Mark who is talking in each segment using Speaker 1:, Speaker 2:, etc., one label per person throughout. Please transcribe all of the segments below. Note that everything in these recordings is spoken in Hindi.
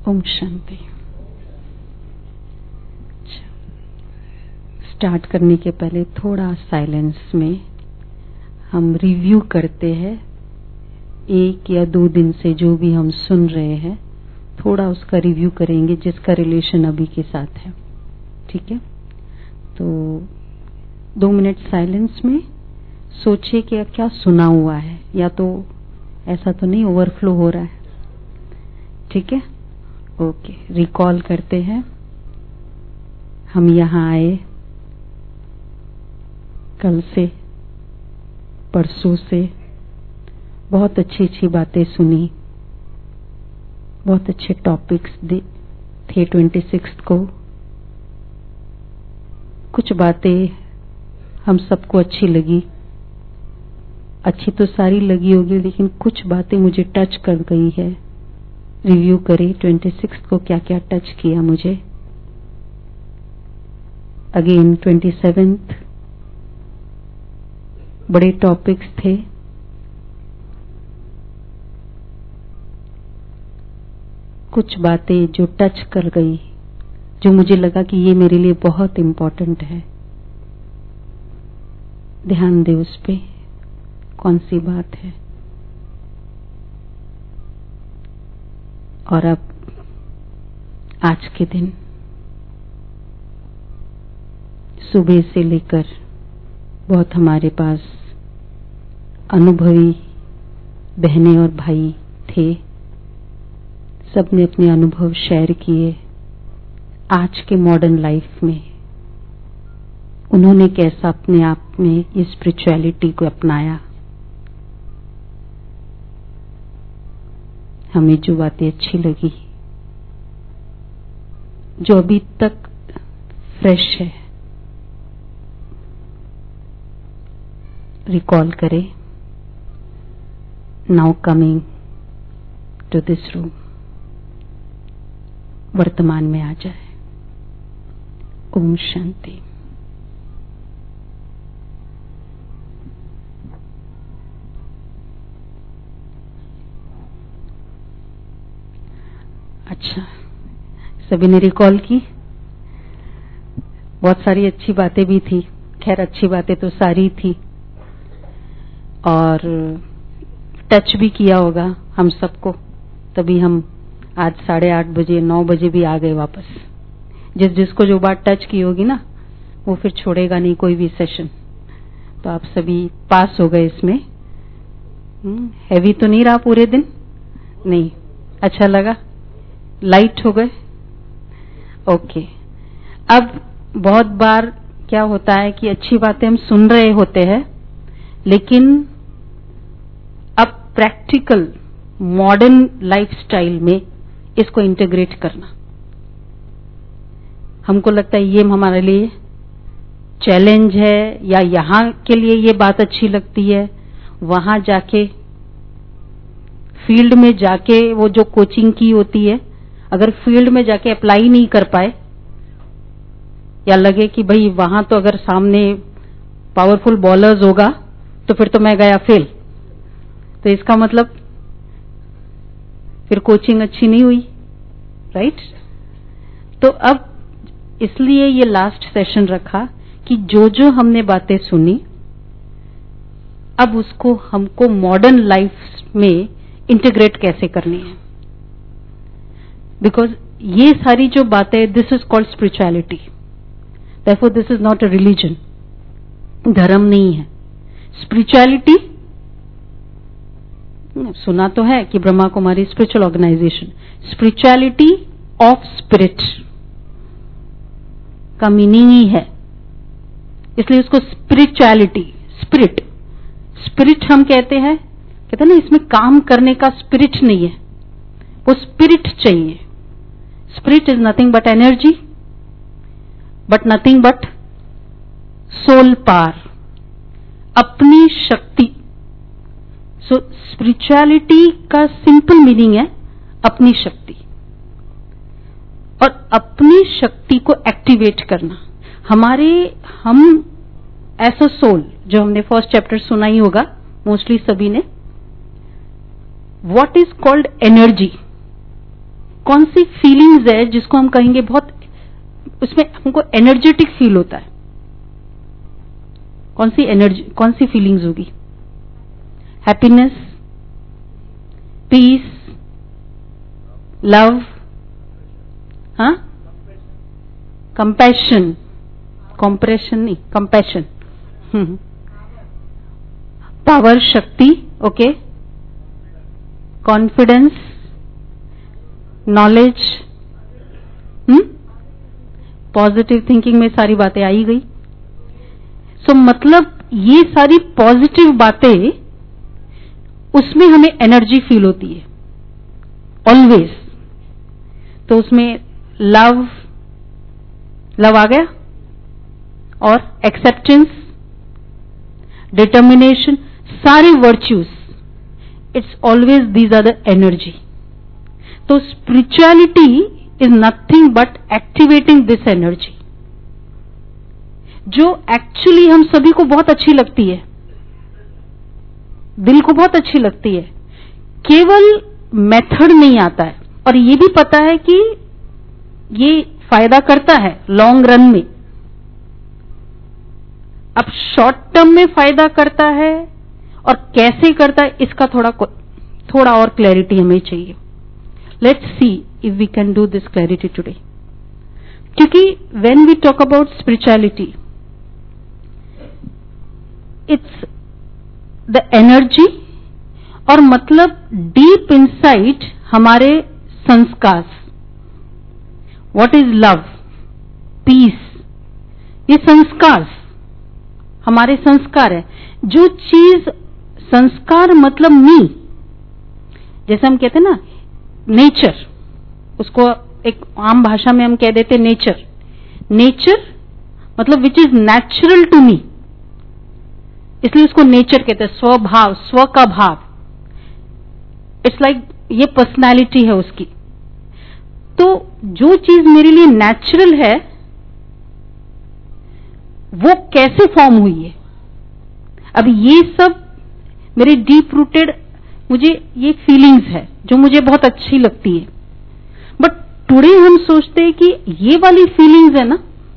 Speaker 1: ओम शांति। स्टार्ट करने के पहले थोड़ा साइलेंस में हम रिव्यू करते हैं, 1 या 2 दिन से जो भी हम सुन रहे हैं थोड़ा उसका रिव्यू करेंगे जिसका रिलेशन अभी के साथ है। ठीक है, तो 2 मिनट साइलेंस में सोचिए कि क्या सुना हुआ है, या तो ऐसा तो नहीं ओवरफ्लो हो रहा है। ठीक है, ओके। रिकॉल करते हैं, हम यहाँ आए कल से परसों से, बहुत अच्छी अच्छी बातें सुनी, बहुत अच्छे टॉपिक्स थे 26 को। कुछ बातें हम सबको अच्छी लगी, अच्छी तो सारी लगी होगी लेकिन कुछ बातें मुझे टच कर गई है। रिव्यू करें 26 को क्या क्या टच किया मुझे। अगेन 27th बड़े टॉपिक्स थे, कुछ बातें जो टच कर गई, जो मुझे लगा कि ये मेरे लिए बहुत इम्पोर्टेंट है। ध्यान दे उस पे कौन सी बात है। और अब आज के दिन सुबह से लेकर बहुत हमारे पास अनुभवी बहनें और भाई थे, सबने अपने अनुभव शेयर किए। आज के मॉडर्न लाइफ में उन्होंने कैसा अपने आप में इस स्पिरिचुअलिटी को अपनाया। हमें जो बातें अच्छी लगी, जो अभी तक फ्रेश है, रिकॉल करें। Now coming to this room, वर्तमान में आ जाए। ओम शांति। अच्छा, सभी ने रिकॉल की। बहुत सारी अच्छी बातें भी थी, खैर अच्छी बातें तो सारी थी, और टच भी किया होगा हम सबको, तभी हम आज 8:30 बजे 9 बजे भी आ गए वापस। जिसको जो बात टच की होगी ना, वो फिर छोड़ेगा नहीं कोई भी सेशन। तो आप सभी पास हो गए इसमें। हैवी तो नहीं रहा पूरे दिन? नहीं, अच्छा लगा, लाइट हो गए। ओके। अब बहुत बार क्या होता है कि अच्छी बातें हम सुन रहे होते हैं, लेकिन अब प्रैक्टिकल मॉडर्न लाइफस्टाइल में इसको इंटीग्रेट करना, हमको लगता है ये हमारे लिए चैलेंज है, या यहाँ के लिए ये बात अच्छी लगती है, वहां जाके फील्ड में जाके वो जो कोचिंग की होती है, अगर फील्ड में जाके अप्लाई नहीं कर पाए, या लगे कि भाई वहां तो अगर सामने पावरफुल बॉलर्स होगा तो फिर तो मैं गया फेल, तो इसका मतलब फिर कोचिंग अच्छी नहीं हुई, राइट? तो अब इसलिए ये लास्ट सेशन रखा कि जो जो हमने बातें सुनी, अब उसको हमको मॉडर्न लाइफ में इंटीग्रेट कैसे करनी है। बिकॉज ये सारी जो बातें, this is called spirituality, therefore this is not a religion, धर्म नहीं है। स्पिरिचुअलिटी सुना तो है कि Brahma Kumari spiritual organisation, spirituality of spirit का मीनिंग ही है, इसलिए उसको स्पिरिचुअलिटी, स्पिरिट, स्पिरिट हम कहते हैं ना, इसमें काम करने का स्पिरिट नहीं है, वो स्पिरिट चाहिए। Spirit is nothing but energy, but nothing but soul power, अपनी शक्ति। सो स्पिरिचुअलिटी का सिंपल मीनिंग है अपनी शक्ति, और अपनी शक्ति को एक्टिवेट करना। हम एज अ सोल, जो हमने फर्स्ट चैप्टर सुना ही होगा मोस्टली सभी ने, व्हाट इज कॉल्ड एनर्जी, कौन सी फीलिंग्स है जिसको हम कहेंगे बहुत, उसमें हमको एनर्जेटिक फील होता है? कौन सी एनर्जी, कौन सी फीलिंग्स होगी? हैप्पीनेस, पीस, लव, हाँ, कंपैशन, कॉम्प्रेशन नहीं, कंपैशन, पावर, शक्ति, okay, confidence, knowledge, positive thinking में सारी बातें आई गई। सो मतलब ये सारी पॉजिटिव बातें, उसमें हमें एनर्जी फील होती है ऑलवेज। तो उसमें लव, लव आ गया, और एक्सेप्टेंस, डिटर्मिनेशन, सारे virtues, it's always these are the energy. तो spirituality is nothing but activating this energy, जो एक्चुअली हम सभी को बहुत अच्छी लगती है, दिल को बहुत अच्छी लगती है। केवल मेथड नहीं आता है, और ये भी पता है कि ये फायदा करता है लॉन्ग रन में। अब शॉर्ट टर्म में फायदा करता है और कैसे करता है, इसका थोड़ा और क्लैरिटी हमें चाहिए। Let's see if we can do this clarity today. क्योंकि when we talk about spirituality, it's the energy, और मतलब डीप इनसाइड हमारे संस्कार। व्हाट इज लव, पीस, ये संस्कार, हमारे संस्कार है। जो चीज, संस्कार मतलब मी, जैसे हम कहते हैं ना नेचर, उसको एक आम भाषा में हम कह देते नेचर। नेचर मतलब which is natural to me, इसलिए उसको नेचर कहते हैं। स्वभाव, स्व का भाव, इट्स लाइक ये पर्सनालिटी है उसकी। तो जो चीज मेरे लिए नेचुरल है, वो कैसे फॉर्म हुई है? अब ये सब मेरे डीप रूटेड, मुझे ये फीलिंग्स है जो मुझे बहुत अच्छी लगती है। बट टुडे हम सोचते हैं कि ये वाली फीलिंग्स है ना,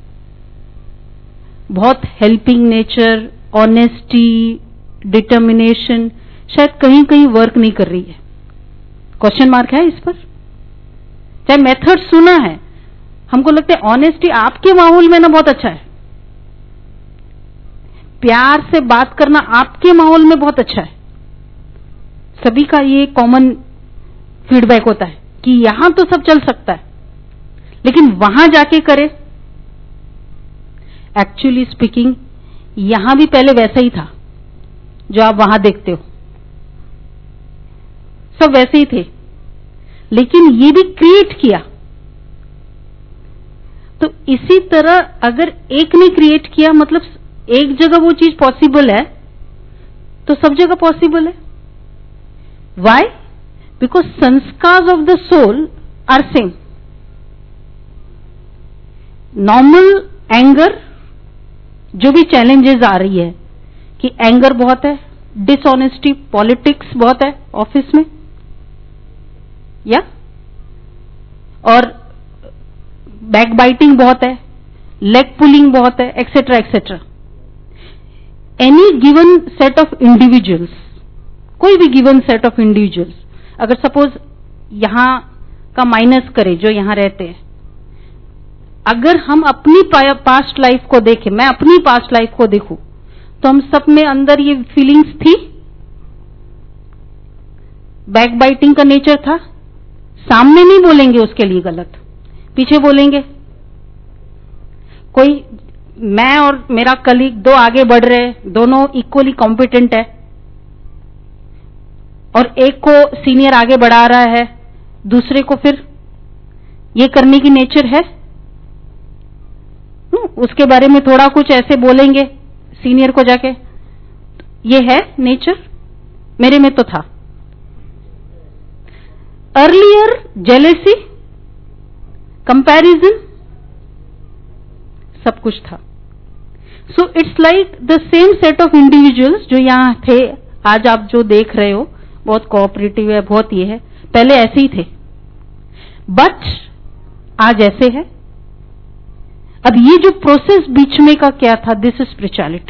Speaker 1: बहुत हेल्पिंग नेचर, ऑनेस्टी, डिटर्मिनेशन, शायद कहीं कहीं वर्क नहीं कर रही है। क्वेश्चन मार्क है इस पर। चाहे मेथड सुना है, हमको लगता है ऑनेस्टी आपके माहौल में ना बहुत अच्छा है, प्यार से बात करना आपके माहौल में बहुत अच्छा है। सभी का ये कॉमन फीडबैक होता है कि यहां तो सब चल सकता है, लेकिन वहां जाके करे। एक्चुअली स्पीकिंग, यहां भी पहले वैसा ही था जो आप वहां देखते हो, सब वैसे ही थे, लेकिन ये भी क्रिएट किया। तो इसी तरह अगर एक ने क्रिएट किया, मतलब एक जगह वो चीज पॉसिबल है, तो सब जगह पॉसिबल है। वाई? बिकॉज संस्कार of the soul are same. Normal anger, जो भी चैलेंजेस आ रही है कि एंगर बहुत है, डिसऑनेस्टी, पॉलिटिक्स बहुत है ऑफिस में, या और बैकबाइटिंग बहुत है, लेग पुलिंग बहुत है, etcetera etcetera. Any given set of individuals, कोई भी गिवन सेट ऑफ इंडिविजुअल्स, अगर सपोज यहां का माइनस करें जो यहां रहते हैं, अगर हम अपनी पास्ट लाइफ को देखें, मैं अपनी पास्ट लाइफ को देखूं, तो हम सब में अंदर ये फीलिंग्स थी। बैकबाइटिंग का नेचर था, सामने नहीं बोलेंगे उसके लिए गलत, पीछे बोलेंगे। कोई, मैं और मेरा कलीग दो आगे बढ़ रहे, दोनों इक्वली कॉम्पिटेंट है, और एक को सीनियर आगे बढ़ा रहा है, दूसरे को फिर ये करने की नेचर है, उसके बारे में थोड़ा कुछ ऐसे बोलेंगे सीनियर को जाके, ये है नेचर, मेरे में तो था। अर्लियर जेलेसी, कंपैरिजन, सब कुछ था। So it's like the same set of individuals जो यहां थे, आज आप जो देख रहे हो बहुत कोऑपरेटिव है, बहुत ये है, पहले ऐसे ही थे। बट आज ऐसे है। अब ये जो प्रोसेस बीच में का क्या था, दिस इज स्पिरिचुअलिटी।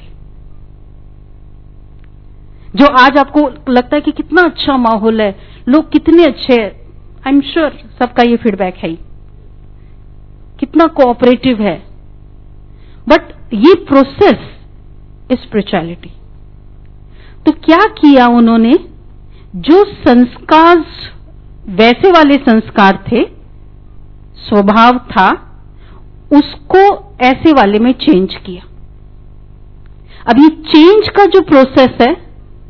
Speaker 1: जो आज आपको लगता है कि कितना अच्छा माहौल है, लोग कितने अच्छे हैं, आई एम श्योर सबका ये फीडबैक है ही, कितना कोऑपरेटिव है, बट ये प्रोसेस इज स्पिरिचुअलिटी। तो क्या किया उन्होंने, जो संस्कार वैसे वाले संस्कार थे, स्वभाव था, उसको ऐसे वाले में चेंज किया। अब ये चेंज का जो प्रोसेस है,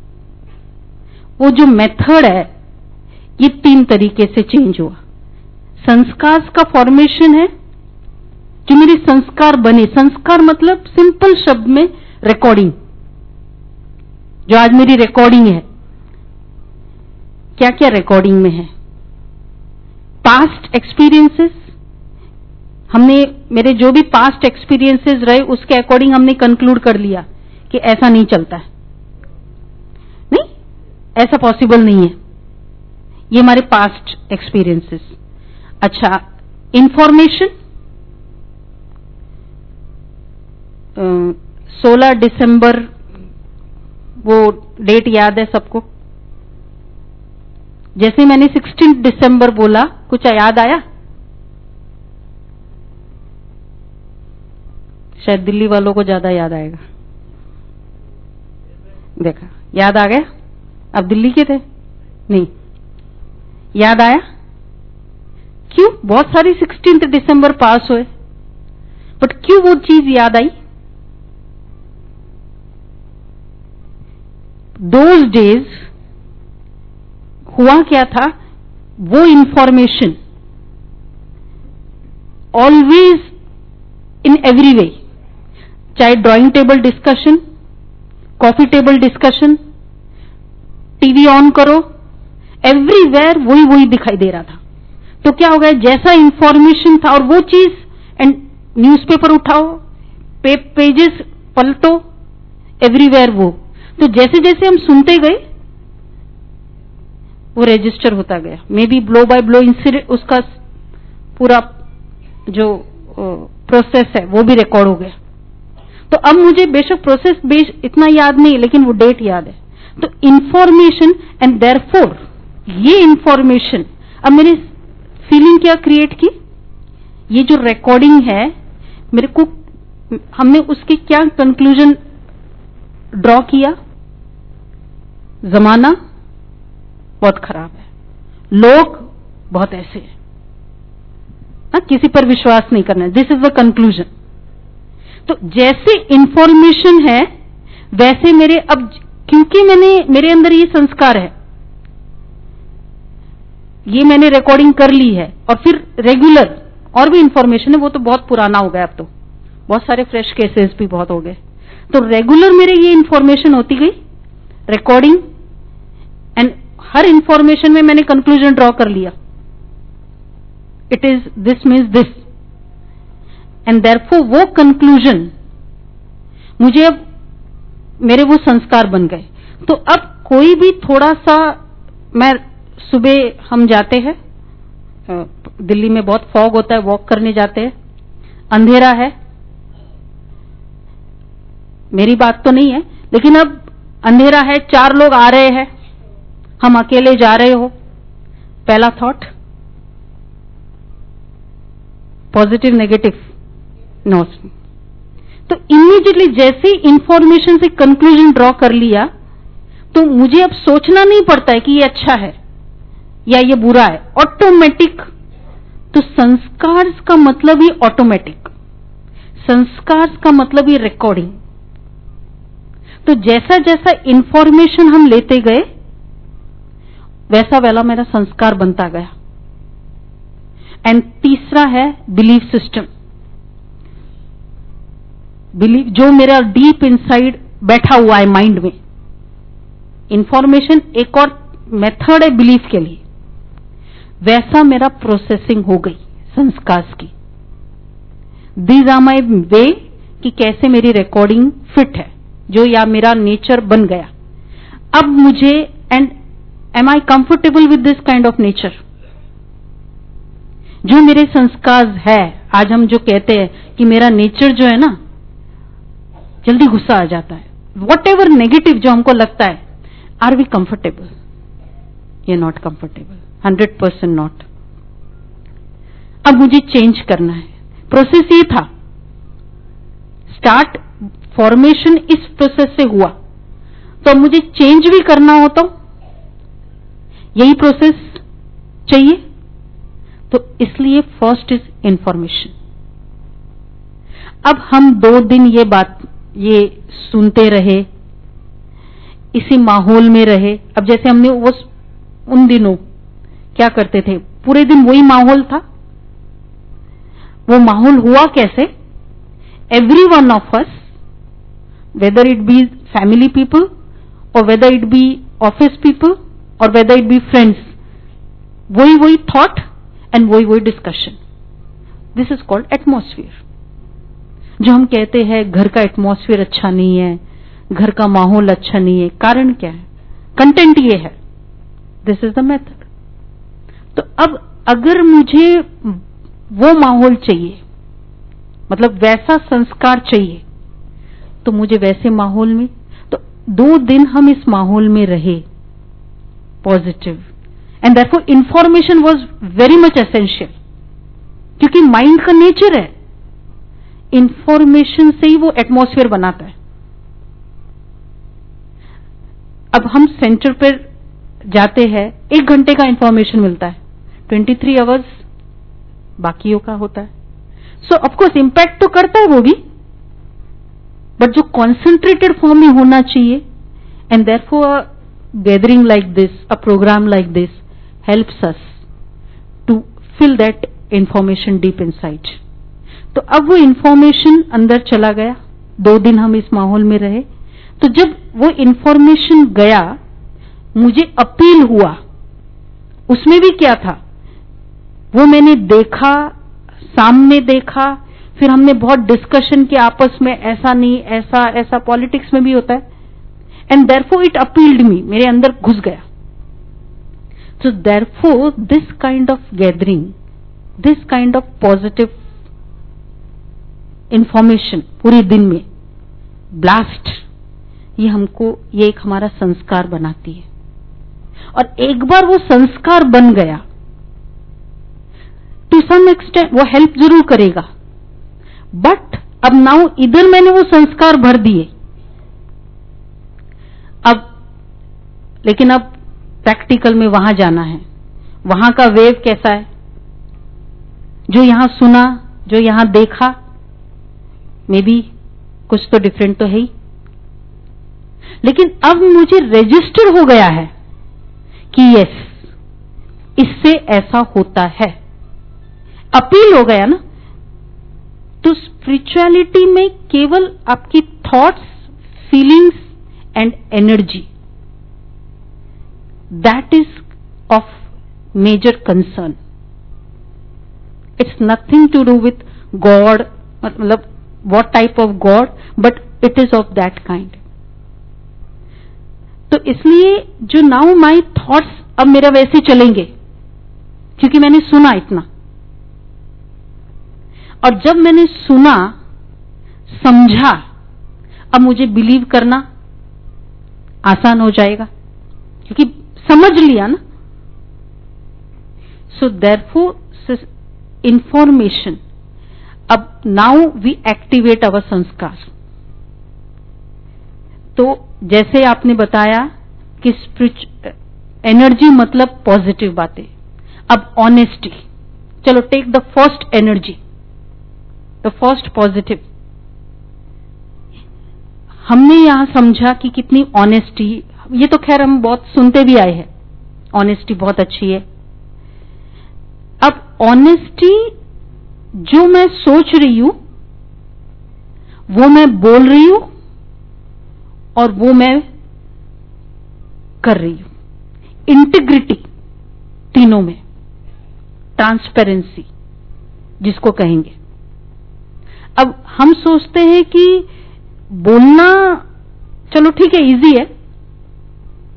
Speaker 1: वो जो मेथड है, ये 3 तरीके से चेंज हुआ। संस्कार का फॉर्मेशन है, जो मेरे संस्कार बने, संस्कार मतलब सिंपल शब्द में रिकॉर्डिंग, जो आज मेरी रिकॉर्डिंग है। क्या क्या रिकॉर्डिंग में है? पास्ट एक्सपीरियंसेस, हमने मेरे जो भी पास्ट एक्सपीरियंसेस रहे उसके अकॉर्डिंग हमने कंक्लूड कर लिया कि ऐसा नहीं चलता है, नहीं, ऐसा पॉसिबल नहीं है, ये हमारे पास्ट एक्सपीरियंसेस। अच्छा, इंफॉर्मेशन, 16 दिसंबर, वो डेट याद है सबको? जैसे मैंने 16 दिसंबर बोला, कुछ याद आया? शायद दिल्ली वालों को ज्यादा याद आएगा। देखा, याद आ गया? आप दिल्ली के थे? नहीं याद आया? क्यों? बहुत सारी 16 दिसंबर पास हुए, बट क्यों वो चीज याद आई? दोज डेज हुआ क्या था, वो information always in every way, चाहे drawing table discussion, coffee table discussion, TV on करो, एवरीवेयर वही वही दिखाई दे रहा था। तो क्या हो गया, जैसा इंफॉर्मेशन था और वो चीज, एंड न्यूज़पेपर उठाओ, पेजेस पलटो, एवरीवेयर वो, तो जैसे जैसे हम सुनते गए वो रजिस्टर होता गया। Maybe blow by blow incident, उसका पूरा जो प्रोसेस है वो भी रिकॉर्ड हो गया। तो अब मुझे बेशक प्रोसेस बेस इतना याद नहीं, लेकिन वो डेट याद है। तो इंफॉर्मेशन, एंड देयरफॉर ये इंफॉर्मेशन अब मेरी फीलिंग क्या क्रिएट की, ये जो रिकॉर्डिंग है मेरे को, हमने उसके क्या कंक्लूजन ड्रॉ किया, जमाना बहुत खराब है, लोग बहुत ऐसे हैं, किसी पर विश्वास नहीं करना, दिस इज द कंक्लूजन। तो जैसे इंफॉर्मेशन है वैसे मेरे, अब क्योंकि मेरे अंदर ये संस्कार है, ये मैंने रिकॉर्डिंग कर ली है, और फिर रेगुलर और भी इंफॉर्मेशन है, वो तो बहुत पुराना हो गया, अब तो बहुत सारे फ्रेश केसेस भी बहुत हो गए। तो रेगुलर मेरे ये इंफॉर्मेशन होती गई, रिकॉर्डिंग, एंड हर इंफॉर्मेशन में मैंने कंक्लूजन ड्रॉ कर लिया, it is this means this, and therefore वो कंक्लूजन मुझे अब मेरे वो संस्कार बन गए। तो अब कोई भी थोड़ा सा, मैं सुबह हम जाते हैं, दिल्ली में बहुत फॉग होता है, वॉक करने जाते हैं, अंधेरा है, मेरी बात तो नहीं है, लेकिन अब अंधेरा है, 4 लोग आ रहे हैं, हम अकेले जा रहे हो, पहला थॉट पॉजिटिव नेगेटिव नो। तो इमीडिएटली जैसे इंफॉर्मेशन से कंक्लूजन ड्रॉ कर लिया, तो मुझे अब सोचना नहीं पड़ता है कि ये अच्छा है या ये बुरा है, ऑटोमेटिक। तो संस्कार का मतलब ही ऑटोमेटिक, संस्कार का मतलब ही रिकॉर्डिंग। तो जैसा जैसा इंफॉर्मेशन हम लेते गए वैसा वाला मेरा संस्कार बनता गया। एंड तीसरा है बिलीफ सिस्टम, बिलीफ जो मेरा डीप इनसाइड बैठा हुआ है माइंड में। इंफॉर्मेशन एक और मेथड है बिलीफ के लिए, वैसा मेरा प्रोसेसिंग हो गई संस्कार की। दीज आर माई वे कि कैसे मेरी रिकॉर्डिंग फिट है, जो या मेरा नेचर बन गया। अब मुझे, and am I comfortable with this kind of nature? जो मेरे संस्कार है, आज हम जो कहते हैं कि मेरा नेचर जो है ना, जल्दी गुस्सा आ जाता है, वॉट एवर नेगेटिव जो हमको लगता है, आर वी कंफर्टेबल? ये नॉट कंफर्टेबल, 100% नॉट। अब मुझे चेंज करना है। प्रोसेस ये था, स्टार्ट फॉर्मेशन इस प्रोसेस से हुआ, तो अब मुझे चेंज भी करना हो तो यही प्रोसेस चाहिए। तो इसलिए फर्स्ट इज इंफॉर्मेशन। अब हम 2 दिन ये सुनते रहे, इसी माहौल में रहे। अब जैसे हमने उन दिनों क्या करते थे, पूरे दिन वही माहौल था। वो माहौल हुआ कैसे? Every one of us, whether it be family people और whether it be office people और वेदर इट बी फ्रेंड्स, वही थॉट एंड वही discussion. This is called atmosphere. जो हम कहते हैं घर का एटमॉस्फेयर अच्छा नहीं है, घर का माहौल अच्छा नहीं है, कारण क्या है? कंटेंट ये है। This is the method. तो अब अगर मुझे वो माहौल चाहिए, मतलब वैसा संस्कार चाहिए, तो मुझे वैसे माहौल में, तो 2 दिन हम इस माहौल में रहे positive, and therefore information was very much essential, क्योंकि माइंड का नेचर है, इंफॉर्मेशन से ही वो एटमॉस्फेयर बनाता है। अब हम सेंटर पर जाते हैं, 1 घंटे का इंफॉर्मेशन मिलता है, 23 आवर्स बाकियों का होता है। सो ऑफकोर्स इंपैक्ट तो करता है वो भी, बट जो कॉन्सेंट्रेटेड फॉर्म में होना चाहिए, and therefore a gathering like this, a programme like this helps us to fill that information deep inside. तो अब वो इंफॉर्मेशन अंदर चला गया, 2 दिन हम इस माहौल में रहे। तो जब वो इंफॉर्मेशन गया, मुझे अपील हुआ, उसमें भी क्या था, वो मैंने देखा, सामने देखा, फिर हमने बहुत डिस्कशन किया आपस में, ऐसा नहीं, ऐसा ऐसा, पॉलिटिक्स में भी होता है, and therefore it appealed me, मेरे अंदर घुस गया। So therefore this kind of gathering, this kind of positive information पूरे दिन में ब्लास्ट, ये हमको, ये एक हमारा संस्कार बनाती है। और एक बार वो संस्कार बन गया, टू सम एक्सटेंट वो हेल्प जरूर करेगा, बट अब नाउ इधर मैंने वो संस्कार भर दिए। अब लेकिन अब प्रैक्टिकल में वहां जाना है, वहां का वेव कैसा है, जो यहां सुना, जो यहां देखा, मे बी कुछ तो डिफरेंट तो है ही, लेकिन अब मुझे रजिस्टर हो गया है कि यस, इससे ऐसा होता है, अपील हो गया ना। तो स्पिरिचुअलिटी में केवल आपकी thoughts, feelings and energy, that is of major concern. It's nothing to do with God, मतलब what type of God, but it is of that kind. तो इसलिए जो नाउ माई थॉट्स अब मेरा वैसे चलेंगे, क्योंकि मैंने सुना इतना, और जब मैंने सुना, समझा, अब मुझे बिलीव करना आसान हो जाएगा, क्योंकि समझ लिया ना। सो देयरफॉर इंफॉर्मेशन, अब नाउ वी एक्टिवेट अवर संस्कार। तो जैसे आपने बताया कि एनर्जी मतलब पॉजिटिव बातें। अब ऑनेस्टी, चलो take the first energy, the first positive. हमने यहां समझा कि कितनी ऑनेस्टी, ये तो खैर हम बहुत सुनते भी आए हैं, ऑनेस्टी बहुत अच्छी है। अब ऑनेस्टी, जो मैं सोच रही हूं वो मैं बोल रही हूं और वो मैं कर रही हूं। इंटीग्रिटी तीनों में, ट्रांसपेरेंसी जिसको कहेंगे। अब हम सोचते हैं कि बोलना चलो ठीक है, इजी है,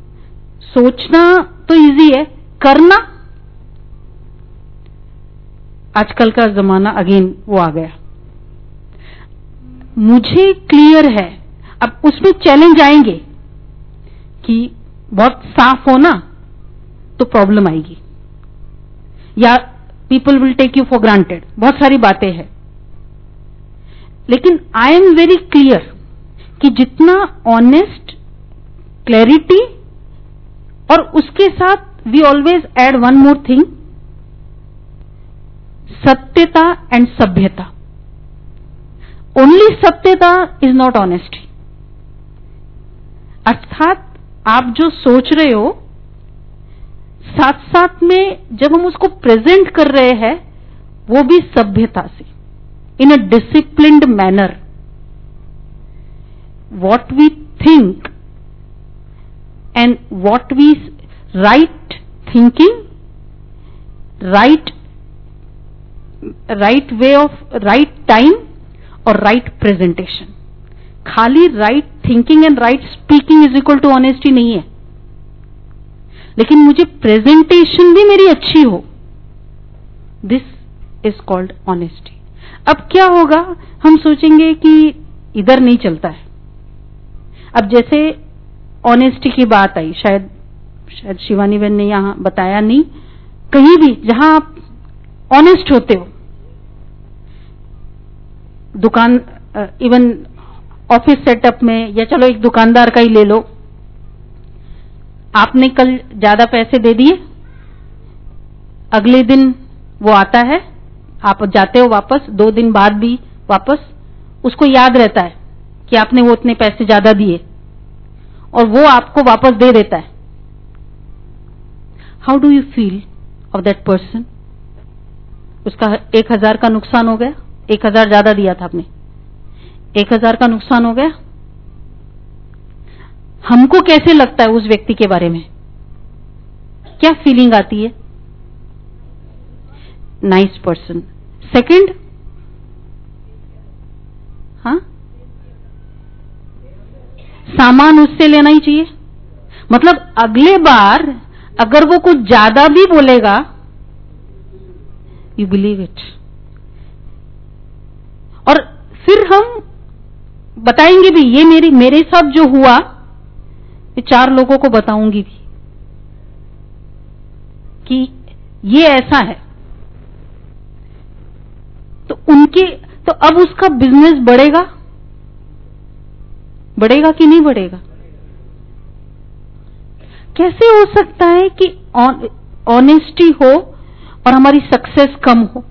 Speaker 1: सोचना तो इजी है, करना आजकल का जमाना अगेन वो आ गया। मुझे क्लियर है, अब उसमें चैलेंज आएंगे कि बहुत साफ हो ना तो प्रॉब्लम आएगी, या people will take you for granted, बहुत सारी बातें हैं। लेकिन आई एम वेरी क्लियर कि जितना ऑनेस्ट, क्लैरिटी, और उसके साथ we always add one more thing, सत्यता एंड सभ्यता। ओनली सत्यता इज नॉट ऑनेस्टी। अर्थात आप जो सोच रहे हो, साथ साथ में जब हम उसको प्रेजेंट कर रहे हैं वो भी सभ्यता से, in a disciplined manner. What we think and what we right thinking, right way of right time और राइट प्रेजेंटेशन। खाली right thinking and right speaking is equal to honesty नहीं है, लेकिन मुझे प्रेजेंटेशन भी मेरी अच्छी हो, दिस इज कॉल्ड ऑनेस्टी। अब क्या होगा, हम सोचेंगे कि इधर नहीं चलता है। अब जैसे ऑनेस्टी की बात आई, शायद शिवानी बहन ने यहां बताया नहीं, कहीं भी जहां आप ऑनेस्ट होते हो, दुकान, इवन ऑफिस सेटअप में, या चलो एक दुकानदार का ही ले लो, आपने कल ज्यादा पैसे दे दिए, अगले दिन वो आता है, आप जाते हो वापस, 2 दिन बाद भी वापस, उसको याद रहता है कि आपने वो उतने पैसे ज्यादा दिए, और वो आपको वापस दे देता है। How do you feel of that person? उसका 1000 का नुकसान हो गया, 1000 ज्यादा दिया था आपने, 1000 का नुकसान हो गया। हमको कैसे लगता है उस व्यक्ति के बारे में, क्या फीलिंग आती है? Nice person. सेकंड, हाँ, सामान उससे लेना ही चाहिए। मतलब अगले बार अगर वो कुछ ज्यादा भी बोलेगा, यू बिलीव इट, और फिर हम बताएंगे भी, ये मेरे साथ जो हुआ, ये 4 लोगों को बताऊंगी भी कि ये ऐसा है। तो अब उसका बिजनेस बढ़ेगा कि नहीं बढ़ेगा? कैसे हो सकता है कि ऑनेस्टी हो और हमारी सक्सेस कम हो?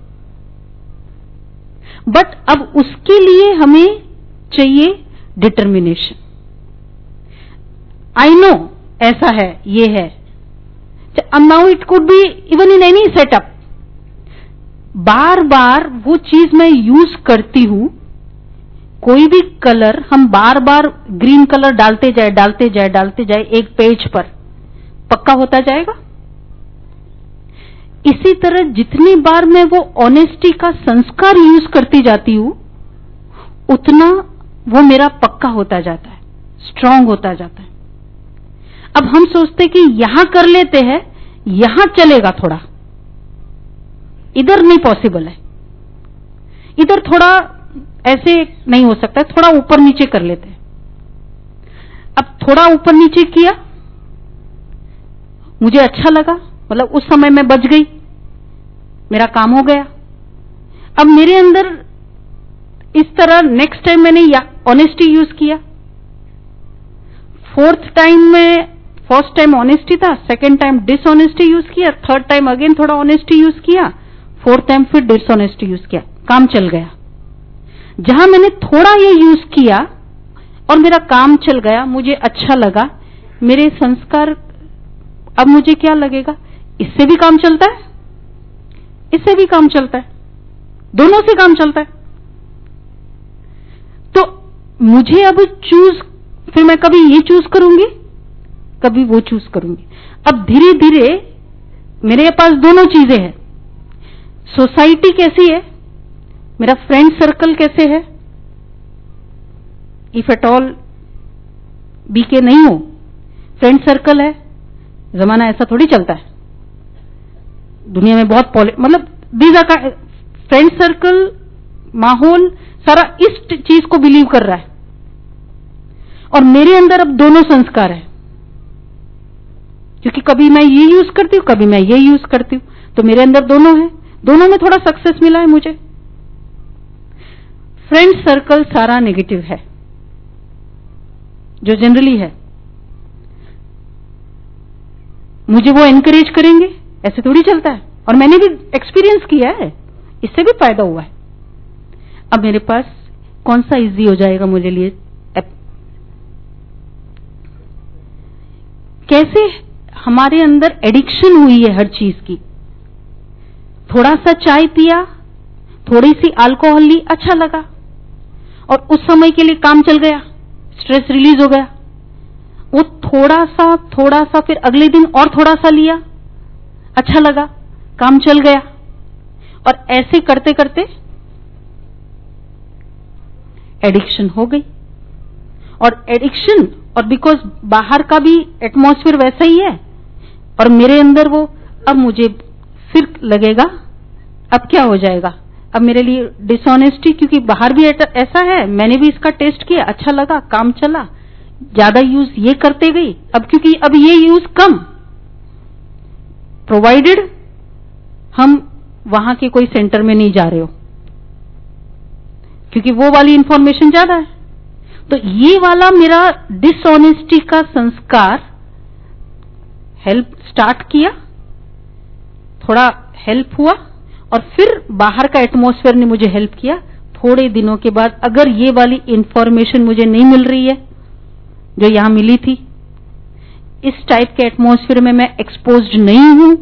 Speaker 1: बट अब उसके लिए हमें चाहिए डिटर्मिनेशन। आई नो ऐसा है, ये है, now it could be even in any setup. बार बार वो चीज मैं यूज करती हूं, कोई भी कलर हम बार बार ग्रीन कलर डालते जाए एक पेज पर, पक्का होता जाएगा। इसी तरह जितनी बार मैं वो ऑनेस्टी का संस्कार यूज करती जाती हूं, उतना वो मेरा पक्का होता जाता है, स्ट्रांग होता जाता है। अब हम सोचते कि यहां कर लेते हैं, यहां चलेगा थोड़ा, इधर नहीं पॉसिबल है, इधर थोड़ा ऐसे नहीं हो सकता, थोड़ा ऊपर नीचे कर लेते हैं। अब थोड़ा ऊपर नीचे किया, मुझे अच्छा लगा, मतलब उस समय मैं बच गई, मेरा काम हो गया। अब मेरे अंदर इस तरह नेक्स्ट टाइम मैंने ऑनेस्टी यूज किया, 4th टाइम में, फर्स्ट टाइम ऑनेस्टी था, सेकेंड टाइम डिसऑनेस्टी यूज किया, थर्ड टाइम अगेन थोड़ा ऑनेस्टी यूज किया, 4th टाइम फिर डिसऑनेस्टी यूज किया, काम चल गया। जहां मैंने थोड़ा ये यूज किया और मेरा काम चल गया, मुझे अच्छा लगा, मेरे संस्कार, अब मुझे क्या लगेगा, इससे भी काम चलता है, इससे भी काम चलता है, दोनों से काम चलता है। तो मुझे अब चूज, फिर मैं कभी ये चूज करूंगी, कभी वो चूज करूंगी। अब धीरे धीरे मेरे पास दोनों चीजें हैं। सोसाइटी कैसी है, मेरा फ्रेंड सर्कल कैसे है, इफ एट ऑल बीके नहीं हो, फ्रेंड सर्कल है, जमाना ऐसा थोड़ी चलता है दुनिया में, बहुत मतलब दीज आर फ्रेंड सर्कल, माहौल सारा इस चीज को बिलीव कर रहा है, और मेरे अंदर अब दोनों संस्कार है, क्योंकि कभी मैं ये यूज करती हूं, कभी मैं ये यूज करती हूं, तो मेरे अंदर दोनों है, दोनों में थोड़ा सक्सेस मिला है मुझे। फ्रेंड सर्कल सारा नेगेटिव है, जो जनरली है, मुझे वो एनकरेज करेंगे, ऐसे थोड़ी चलता है, और मैंने भी एक्सपीरियंस किया है, इससे भी फायदा हुआ है। अब मेरे पास कौन सा इजी हो जाएगा मुझे लिए, कैसे हमारे अंदर एडिक्शन हुई है हर चीज की। थोड़ा सा चाय पिया, थोड़ी सी अल्कोहल ली, अच्छा लगा, और उस समय के लिए काम चल गया, स्ट्रेस रिलीज हो गया। वो थोड़ा सा फिर अगले दिन और थोड़ा सा लिया, अच्छा लगा, काम चल गया, और ऐसे करते करते एडिक्शन हो गई। और एडिक्शन, और बिकॉज बाहर का भी एटमॉस्फेयर वैसा ही है, और मेरे अंदर वो, अब मुझे फिर लगेगा अब क्या हो जाएगा, अब मेरे लिए डिसऑनेस्टी, क्योंकि बाहर भी ऐसा है, मैंने भी इसका टेस्ट किया, अच्छा लगा, काम चला, ज्यादा यूज ये करते गई, अब क्योंकि अब ये यूज कम, प्रोवाइडेड हम वहां के कोई सेंटर में नहीं जा रहे हो, क्योंकि वो वाली इंफॉर्मेशन ज्यादा है। तो ये वाला मेरा डिसऑनेस्टी का संस्कार हेल्प स्टार्ट किया, थोड़ा हेल्प हुआ, और फिर बाहर का एटमॉस्फेयर ने मुझे हेल्प किया। थोड़े दिनों के बाद अगर ये वाली इंफॉर्मेशन मुझे नहीं मिल रही है जो यहां मिली थी, इस टाइप के एटमॉस्फेयर में मैं एक्सपोज्ड नहीं हूं,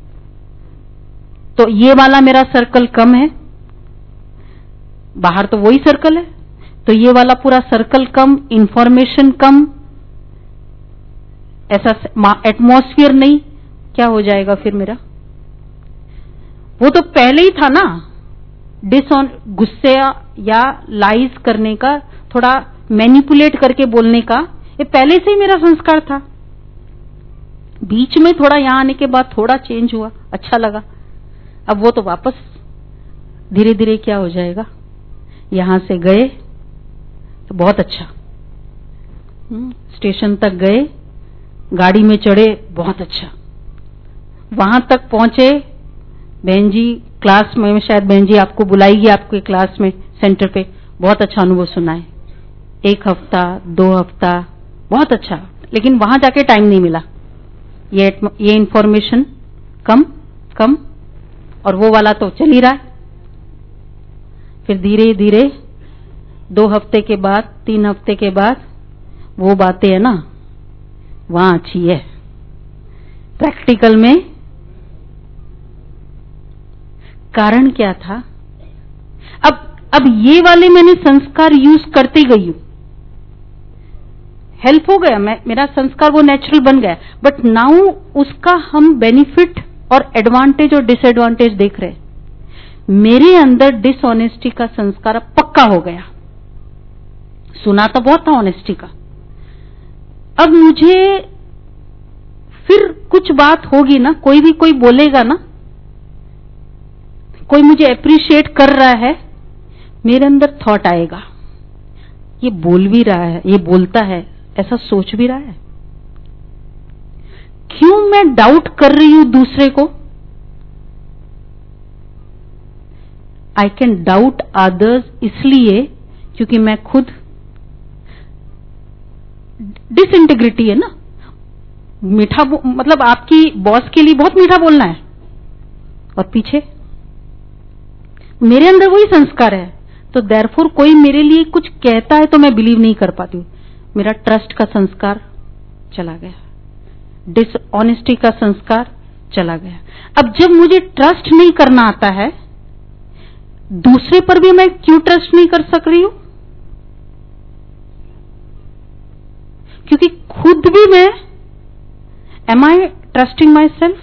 Speaker 1: तो ये वाला मेरा सर्कल कम है, बाहर तो वही सर्कल है, तो ये वाला पूरा सर्कल कम, इंफॉर्मेशन कम, ऐसा एटमॉस्फेयर नहीं, क्या हो जाएगा फिर मेरा? वो तो पहले ही था ना, गुस्से या लाइज करने का, थोड़ा मैनिपुलेट करके बोलने का, ये पहले से ही मेरा संस्कार था। बीच में थोड़ा यहां आने के बाद थोड़ा चेंज हुआ, अच्छा लगा, अब वो तो वापस धीरे धीरे क्या हो जाएगा। यहां से गए तो बहुत अच्छा, स्टेशन तक गए, गाड़ी में चढ़े, बहुत अच्छा, वहां तक पहुंचे, बहन जी क्लास में, शायद बहन जी आपको बुलाएगी आपके क्लास में सेंटर पे, बहुत अच्छा अनुभव सुनाए, 1 हफ्ता 2 हफ्ता बहुत अच्छा, लेकिन वहां जाके टाइम नहीं मिला, ये इंफॉर्मेशन कम, और वो वाला तो चल ही रहा है। फिर धीरे धीरे 2 हफ्ते के बाद, 3 हफ्ते के बाद, वो बातें है ना वहां अच्छी है, प्रैक्टिकल में कारण क्या था। अब ये वाले मैंने संस्कार यूज करते गई हूं, हेल्प हो गया, मेरा संस्कार वो नेचुरल बन गया, बट नाउ उसका हम बेनिफिट और एडवांटेज और डिसएडवांटेज देख रहे हैं। मेरे अंदर डिसऑनेस्टी का संस्कार अब पक्का हो गया, सुना तो बहुत था ऑनेस्टी का, अब मुझे फिर कुछ बात होगी ना, कोई बोलेगा ना, कोई मुझे अप्रिशिएट कर रहा है, मेरे अंदर थॉट आएगा, ये बोल भी रहा है, ये बोलता है, ऐसा सोच भी रहा है, क्यों मैं डाउट कर रही हूं दूसरे को। आई कैन डाउट अदर्स इसलिए क्योंकि मैं खुद, डिसइंटीग्रिटी है ना, मीठा मतलब आपकी बॉस के लिए बहुत मीठा बोलना है, और पीछे मेरे अंदर वही संस्कार है, तो देयरफॉर कोई मेरे लिए कुछ कहता है तो मैं बिलीव नहीं कर पाती हूं, मेरा ट्रस्ट का संस्कार चला गया, डिसऑनेस्टी का संस्कार चला गया। अब जब मुझे ट्रस्ट नहीं करना आता है, दूसरे पर भी मैं क्यों ट्रस्ट नहीं कर सक रही हूं? क्योंकि खुद भी मैं, am I trusting myself?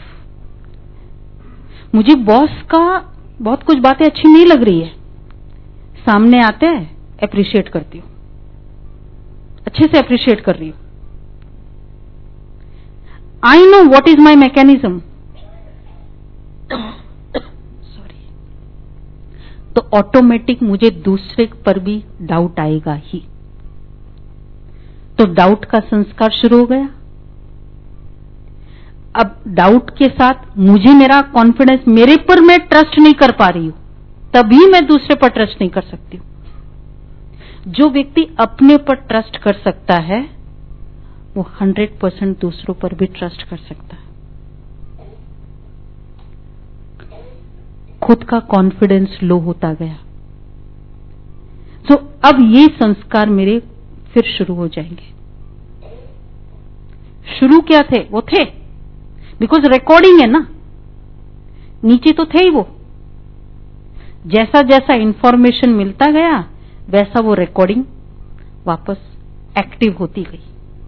Speaker 1: मुझे बॉस का बहुत कुछ बातें अच्छी नहीं लग रही है, सामने आते हैं, अप्रिशिएट करती हूं, अच्छे से अप्रिशिएट कर रही हूं। I know what is my mechanism, sorry, तो ऑटोमेटिक मुझे दूसरे पर भी डाउट आएगा ही। तो डाउट का संस्कार शुरू हो गया। अब डाउट के साथ मुझे मेरा कॉन्फिडेंस, मेरे पर मैं ट्रस्ट नहीं कर पा रही हूं, तभी मैं दूसरे पर ट्रस्ट नहीं कर सकती हूं। जो व्यक्ति अपने पर ट्रस्ट कर सकता है वो 100% दूसरों पर भी ट्रस्ट कर सकता है। खुद का कॉन्फिडेंस लो होता गया। तो अब ये संस्कार मेरे फिर शुरू हो जाएंगे। शुरू क्या थे? वो थे बिकॉज रिकॉर्डिंग है ना, नीचे तो थे ही वो। जैसा जैसा इंफॉर्मेशन मिलता गया वैसा वो रिकॉर्डिंग वापस एक्टिव होती गई।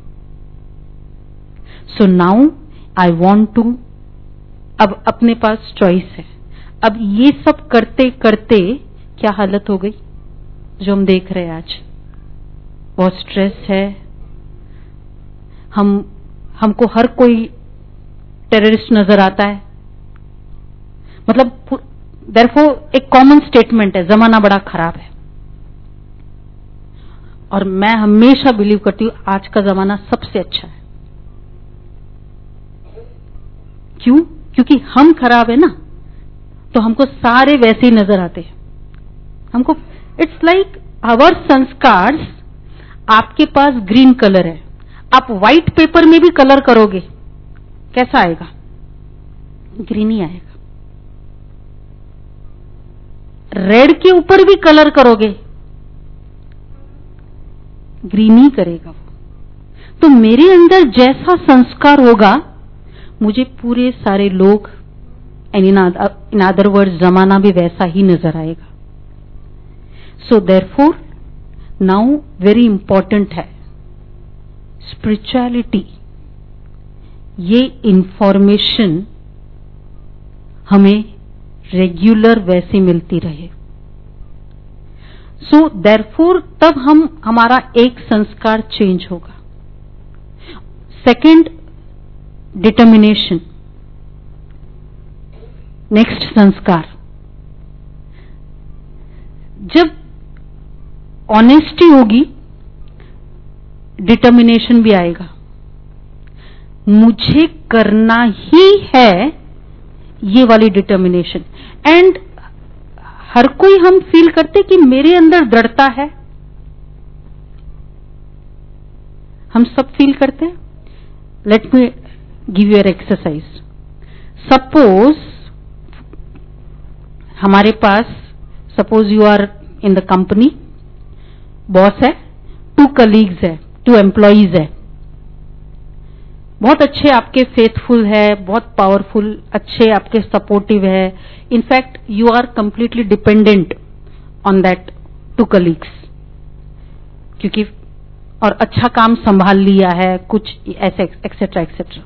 Speaker 1: So now I want to, अब अपने पास चॉइस है। अब ये सब करते करते क्या हालत हो गई जो हम देख रहे हैं आज। बहुत स्ट्रेस है, हमको हर कोई टेररिस्ट नजर आता है। मतलब देयरफॉर एक कॉमन स्टेटमेंट है, जमाना बड़ा खराब है। और मैं हमेशा बिलीव करती हूं आज का जमाना सबसे अच्छा है। क्यों? क्योंकि हम खराब है ना, तो हमको सारे वैसे ही नजर आते हैं। हमको इट्स लाइक आवर संस्कार। आपके पास ग्रीन कलर है, आप व्हाइट पेपर में भी कलर करोगे, कैसा आएगा? ग्रीन ही आएगा। रेड के ऊपर भी कलर करोगे, ग्रीन ही करेगा वो। तो मेरे अंदर जैसा संस्कार होगा मुझे पूरे सारे लोग, इन अदर वर्ड्स जमाना भी वैसा ही नजर आएगा। So therefore now very important है स्पिरिचुअलिटी। ये इंफॉर्मेशन हमें रेगुलर वैसे मिलती रहे। सो देयरफॉर तब हमारा एक संस्कार चेंज होगा। Second, determination. नेक्स्ट संस्कार, जब ऑनेस्टी होगी डिटर्मिनेशन भी आएगा। मुझे करना ही है, ये वाली डिटर्मिनेशन। एंड हर कोई हम फील करते कि मेरे अंदर दृढ़ता है, हम सब फील करते हैं। Let me give you an exercise. Suppose हमारे पास, suppose you are in the company, boss है, 2 कलीग्स है, 2 एम्प्लॉइज है, बहुत अच्छे आपके, फेथफुल है, बहुत पावरफुल, अच्छे आपके, सपोर्टिव है। In fact you are completely dependent on that 2 colleagues, क्योंकि और अच्छा काम संभाल लिया है, कुछ ऐसे एक्सेट्रा एक्सेट्रा।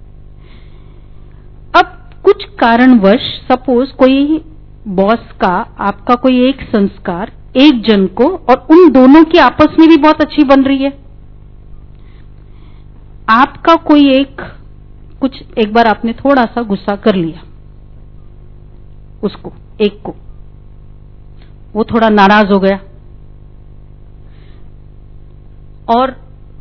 Speaker 1: अब कुछ कारणवश सपोज कोई बॉस का, आपका कोई एक संस्कार एक जन को, और उन दोनों की आपस में भी बहुत अच्छी बन रही है। आपका कोई एक बार आपने थोड़ा सा गुस्सा कर लिया उसको, एक को, वो थोड़ा नाराज हो गया और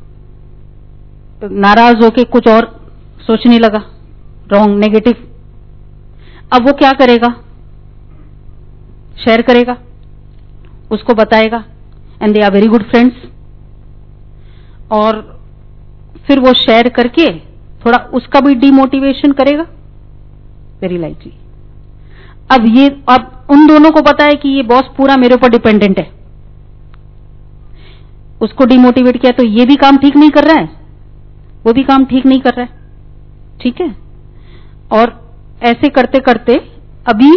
Speaker 1: नाराज होके कुछ और सोचने लगा, रॉन्ग, नेगेटिव। अब वो क्या करेगा? शेयर करेगा, उसको बताएगा, and they are very good friends. और फिर वो शेयर करके थोड़ा उसका भी डिमोटिवेशन करेगा, वेरी लाइकली। अब उन दोनों को पता है कि ये बॉस पूरा मेरे ऊपर डिपेंडेंट है, उसको डिमोटिवेट किया तो ये भी काम ठीक नहीं कर रहा है, वो भी काम ठीक नहीं कर रहा है, ठीक है। और ऐसे करते करते अभी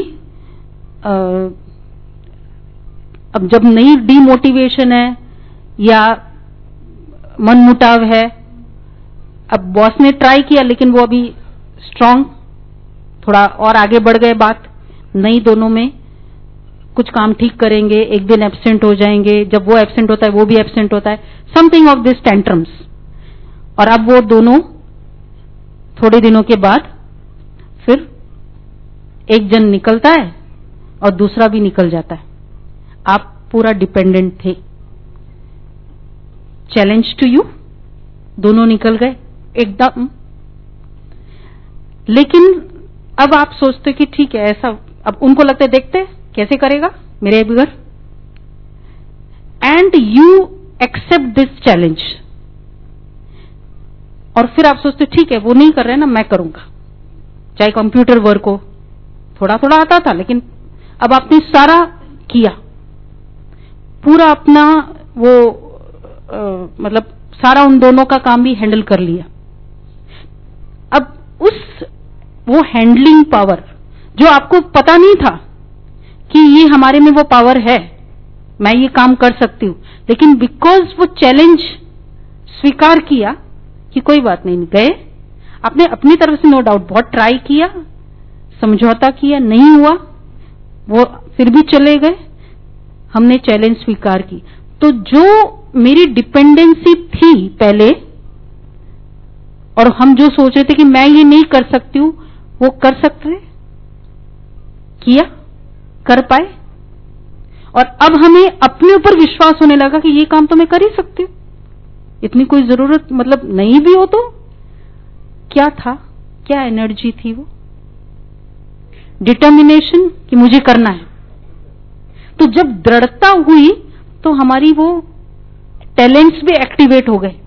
Speaker 1: अब जब नई डिमोटिवेशन है या मनमुटाव है, अब बॉस ने ट्राई किया लेकिन वो अभी स्ट्रांग, थोड़ा और आगे बढ़ गए बात, नहीं दोनों में कुछ काम ठीक करेंगे, एक दिन एब्सेंट हो जाएंगे, जब वो एब्सेंट होता है वो भी एब्सेंट होता है, समथिंग ऑफ दिस टेंट्रम्स। और अब वो दोनों थोड़े दिनों के बाद फिर एक जन निकलता है और दूसरा भी निकल जाता है। आप पूरा डिपेंडेंट थे। चैलेंज टू यू, दोनों निकल गए एकदम। लेकिन अब आप सोचते कि ठीक है ऐसा, अब उनको लगता है देखते कैसे करेगा मेरे बगैर, and you accept this challenge. और फिर आप सोचते ठीक है वो नहीं कर रहे ना, मैं करूंगा। चाहे कंप्यूटर वर्क हो, थोड़ा थोड़ा आता था लेकिन अब आपने सारा किया, पूरा अपना वो मतलब सारा उन दोनों का काम भी हैंडल कर लिया। अब वो हैंडलिंग पावर जो आपको पता नहीं था कि ये हमारे में वो पावर है, मैं ये काम कर सकती हूं, लेकिन बिकॉज वो चैलेंज स्वीकार किया कि कोई बात नहीं, गए आपने अपनी तरफ से नो डाउट बहुत ट्राई किया, समझौता किया, नहीं हुआ, वो फिर भी चले गए, हमने चैलेंज स्वीकार की। तो जो मेरी डिपेंडेंसी थी पहले, और हम जो सोच रहे थे कि मैं ये नहीं कर सकती हूं, वो कर सकते, किया, कर पाए। और अब हमें अपने ऊपर विश्वास होने लगा कि ये काम तो मैं कर ही सकती हूं, इतनी कोई जरूरत मतलब नहीं भी हो तो क्या था, क्या एनर्जी थी वो, डिटर्मिनेशन कि मुझे करना है। तो जब दृढ़ता हुई तो हमारी वो टैलेंट्स भी एक्टिवेट हो गए,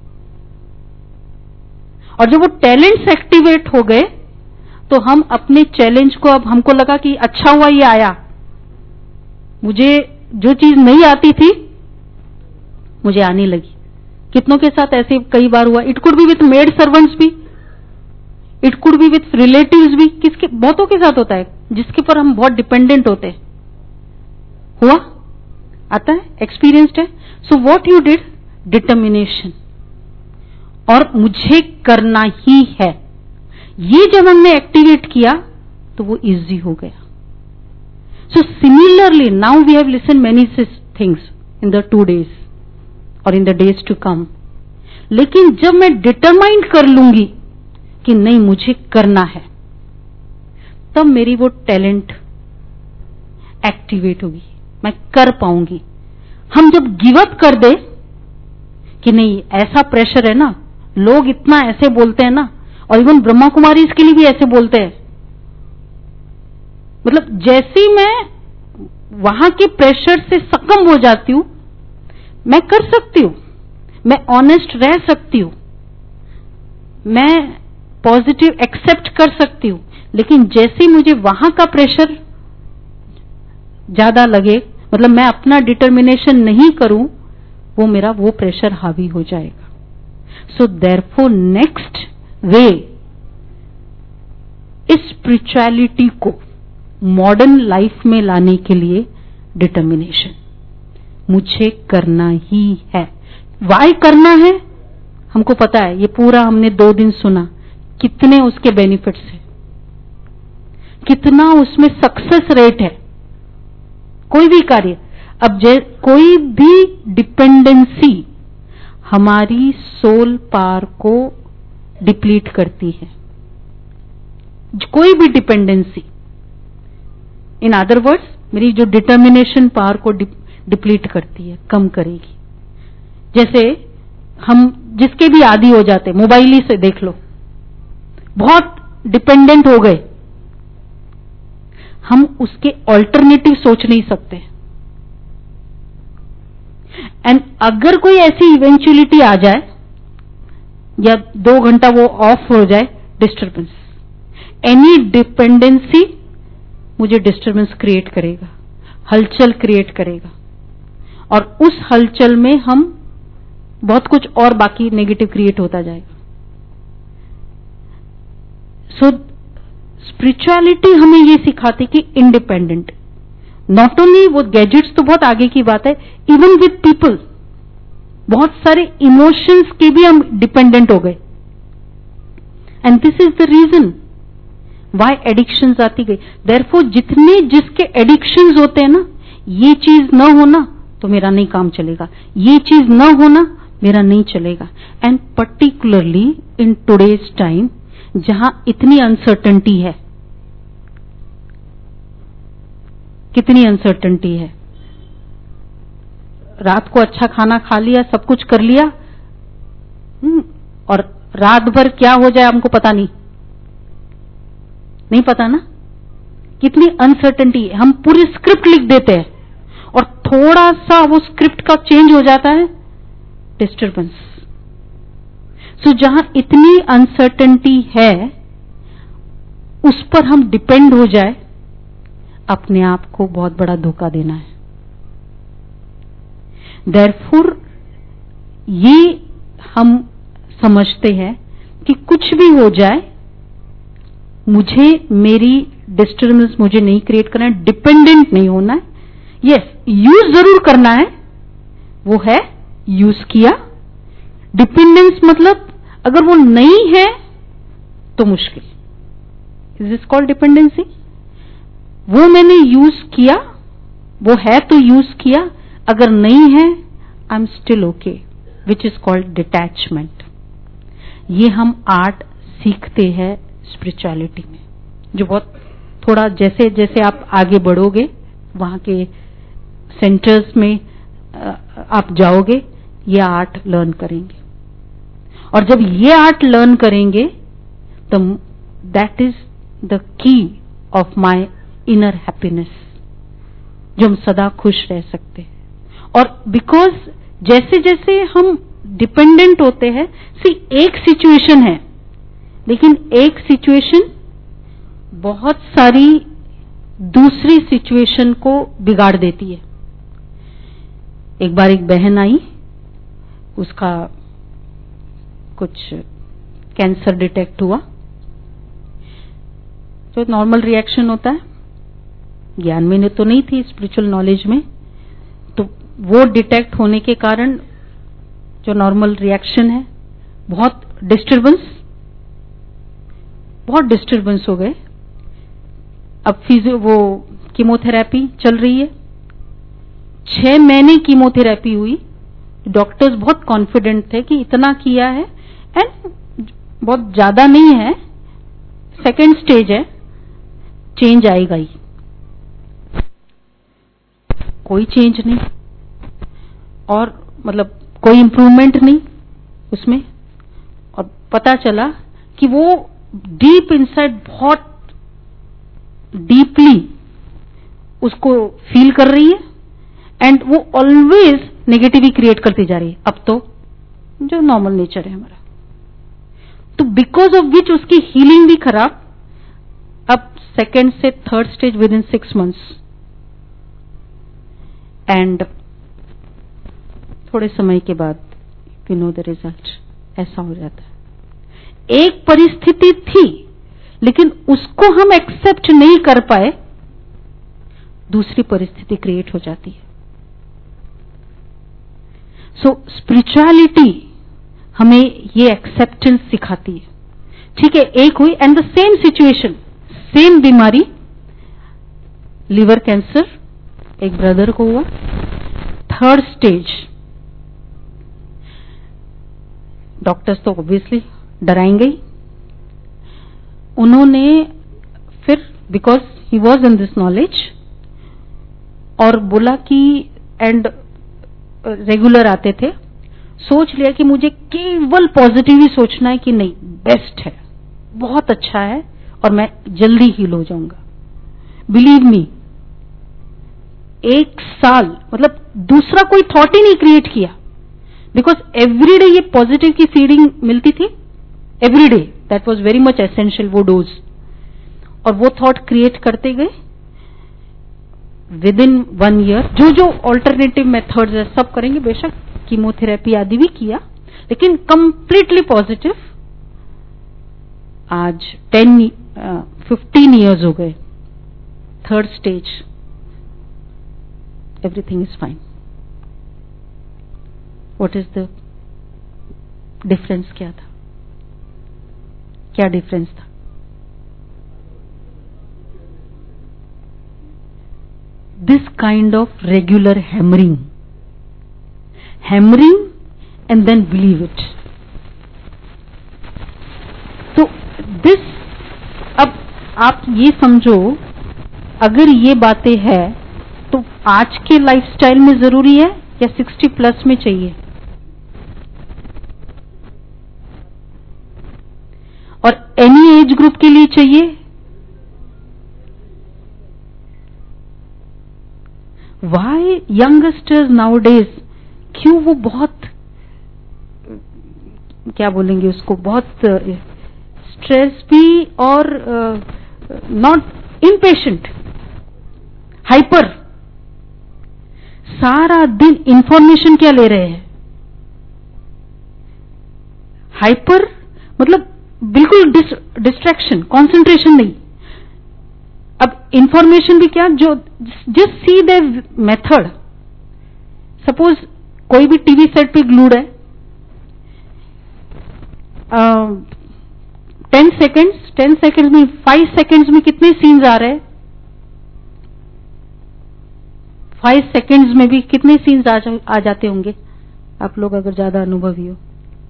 Speaker 1: और जब वो टैलेंट्स एक्टिवेट हो गए तो हम अपने चैलेंज को, अब हमको लगा कि अच्छा हुआ ये आया, मुझे जो चीज नहीं आती थी मुझे आने लगी। कितनों के साथ ऐसे कई बार हुआ, it could be with maid servants भी, it could be with relatives भी, किसके बहुतों के साथ होता है जिसके पर हम बहुत डिपेंडेंट होते हैं। हुआ, आता है, एक्सपीरियंस्ड है। So what you did, determination, और मुझे करना ही है, ये जब हमने एक्टिवेट किया तो वो इजी हो गया। So similarly now we have listen many things in the 2 days और in the days to come. लेकिन जब मैं डिटरमाइंड कर लूंगी कि नहीं मुझे करना है, तब मेरी वो टैलेंट एक्टिवेट होगी, मैं कर पाऊंगी। हम जब गिव अप कर दे कि नहीं ऐसा प्रेशर है ना, लोग इतना ऐसे बोलते हैं ना, और इवन ब्रह्मा कुमारी इसके लिए भी ऐसे बोलते हैं, मतलब जैसे मैं वहां के प्रेशर से सकम हो जाती हूं, मैं कर सकती हूं, मैं ऑनेस्ट रह सकती हूं, मैं पॉजिटिव एक्सेप्ट कर सकती हूं, लेकिन जैसे मुझे वहां का प्रेशर ज्यादा लगे, मतलब मैं अपना डिटर्मिनेशन नहीं करूं, वो मेरा वो प्रेशर हावी हो जाएगा। सो देयरफॉर नेक्स्ट वे इस स्पिरिचुअलिटी को मॉडर्न लाइफ में लाने के लिए डिटर्मिनेशन, मुझे करना ही है। वाई करना है हमको पता है, ये पूरा हमने 2 दिन सुना, कितने उसके बेनिफिट्स हैं, कितना उसमें सक्सेस रेट है कोई भी कार्य। अब कोई भी डिपेंडेंसी हमारी सोल पावर को डिप्लीट करती है, कोई भी डिपेंडेंसी, इन अदर वर्ड्स मेरी जो डिटर्मिनेशन पावर को डिप्लीट करती है, कम करेगी। जैसे हम जिसके भी आदी हो जाते, मोबाइल ही से देख लो, बहुत डिपेंडेंट हो गए, हम उसके ऑल्टरनेटिव सोच नहीं सकते। एंड अगर कोई ऐसी इवेंचुअलिटी आ जाए या 2 घंटा वो ऑफ हो जाए, डिस्टर्बेंस, एनी डिपेंडेंसी मुझे डिस्टर्बेंस क्रिएट करेगा, हलचल क्रिएट करेगा, और उस हलचल में हम बहुत कुछ और बाकी नेगेटिव क्रिएट होता जाएगा। सो स्पिरिचुअलिटी हमें ये सिखाती कि इंडिपेंडेंट, नॉट ओनली वो गैजेट्स तो बहुत आगे की बात है, इवन विद पीपल, बहुत सारे इमोशंस के भी हम डिपेंडेंट हो गए। And this is the reason why addictions आती गई। देयरफॉर जितने जिसके एडिक्शंस होते हैं ना, ये चीज न होना तो मेरा नहीं काम चलेगा, ये चीज न होना मेरा नहीं चलेगा। And particularly in today's time जहां इतनी अनसर्टेनिटी है, कितनी अनसर्टेनिटी है। रात को अच्छा खाना खा लिया, सब कुछ कर लिया, और रात भर क्या हो जाए हमको पता नहीं पता ना। कितनी अनसर्टेनिटी। हम पूरी स्क्रिप्ट लिख देते हैं और थोड़ा सा वो स्क्रिप्ट का चेंज हो जाता है, डिस्टर्बेंस। सो जहां इतनी अनसर्टेनिटी है उस पर हम डिपेंड हो जाए, अपने आप को बहुत बड़ा धोखा देना है। देयरफॉर ये हम समझते हैं कि कुछ भी हो जाए, मुझे मेरी डिस्टर्बेंस मुझे नहीं क्रिएट करना है, डिपेंडेंट नहीं होना है। यस, यूज जरूर करना है, वो है यूज किया। डिपेंडेंस मतलब अगर वो नहीं है तो मुश्किल। Is this called dependency? वो मैंने यूज किया, वो है तो यूज किया, अगर नहीं है I am still okay, which is called detachment. ये हम आर्ट सीखते हैं स्पिरिचुअलिटी में, जो बहुत थोड़ा जैसे जैसे आप आगे बढ़ोगे, वहां के सेंटर्स में आप जाओगे, ये आर्ट लर्न करेंगे। और जब ये आर्ट लर्न करेंगे तो that is the key of my inner happiness, जो हम सदा खुश रह सकते हैं। और बिकॉज जैसे जैसे हम डिपेंडेंट होते हैं, एक सिचुएशन है, लेकिन एक सिचुएशन बहुत सारी दूसरी सिचुएशन को बिगाड़ देती है। एक बार एक बहन आई, उसका कुछ कैंसर डिटेक्ट हुआ। तो नॉर्मल रिएक्शन होता है, ज्ञान में तो नहीं थी, स्पिरिचुअल नॉलेज में, तो वो डिटेक्ट होने के कारण जो नॉर्मल रिएक्शन है, बहुत डिस्टर्बेंस हो गए। अब वो कीमोथेरेपी चल रही है, 6 महीने कीमोथेरेपी हुई। डॉक्टर्स बहुत कॉन्फिडेंट थे कि इतना किया है एंड बहुत ज्यादा नहीं है, सेकेंड स्टेज है, चेंज आएगा ही। कोई चेंज नहीं, और मतलब कोई इंप्रूवमेंट नहीं उसमें। और पता चला कि वो डीप इनसाइड बहुत डीपली उसको फील कर रही है एंड वो ऑलवेज नेगेटिव ही क्रिएट करती जा रही है। अब तो जो नॉर्मल नेचर है हमारा, तो बिकॉज ऑफ विच उसकी हीलिंग भी खराब। अब सेकेंड से third stage within 6 months, and थोड़े समय के बाद वी नो द रिजल्ट। ऐसा हो जाता है। एक परिस्थिति थी लेकिन उसको हम एक्सेप्ट नहीं कर पाए, दूसरी परिस्थिति क्रिएट हो जाती है। सो स्पिरिचुअलिटी हमें ये एक्सेप्टेंस सिखाती है। ठीक है, एक हुई and the same situation, same बीमारी, लिवर कैंसर, एक ब्रदर को हुआ, थर्ड स्टेज। डॉक्टर्स तो ऑब्वियसली डराएंगे ही। उन्होंने फिर, because he was in this knowledge, और बोला कि एंड रेगुलर आते थे, सोच लिया कि मुझे केवल पॉजिटिव ही सोचना है कि नहीं, बेस्ट है, बहुत अच्छा है और मैं जल्दी हील हो जाऊंगा। बिलीव मी, 1 साल मतलब दूसरा कोई थॉट ही नहीं क्रिएट किया, बिकॉज एवरीडे ये पॉजिटिव की फीडिंग मिलती थी, everyday, that was very much essential, वो डोज। और वो थॉट क्रिएट करते गए विद इन 1 year। जो जो ऑल्टरनेटिव मेथड्स है सब करेंगे, बेशक कीमोथेरेपी आदि भी किया, लेकिन कंप्लीटली पॉजिटिव। आज 15 years हो गए, third stage, everything is fine. What is the difference? क्या था? क्या डिफरेंस था? This kind of regular hammering and then believe it. So this, अब आप ये समझो, अगर ये बातें हैं आज के लाइफस्टाइल में जरूरी है या 60 प्लस में चाहिए? और एनी एज ग्रुप के लिए चाहिए? वाई यंगस्टर्स नाउडेज, क्यों वो बहुत, क्या बोलेंगे उसको, बहुत स्ट्रेस भी और नॉट इम्पेशेंट, हाइपर, सारा दिन इंफॉर्मेशन क्या ले रहे हैं? हाइपर मतलब बिल्कुल डिस्ट्रैक्शन, कंसंट्रेशन नहीं। अब इंफॉर्मेशन भी क्या, जो just see the method. Suppose कोई भी टीवी सेट पे ग्लूड है, 10 सेकेंड्स में, 5 सेकेंड्स में कितने सीन्स आ रहे हैं? 5 सेकेंड्स में भी कितने सीन्स आ जाते होंगे? आप लोग अगर ज्यादा अनुभवी हो,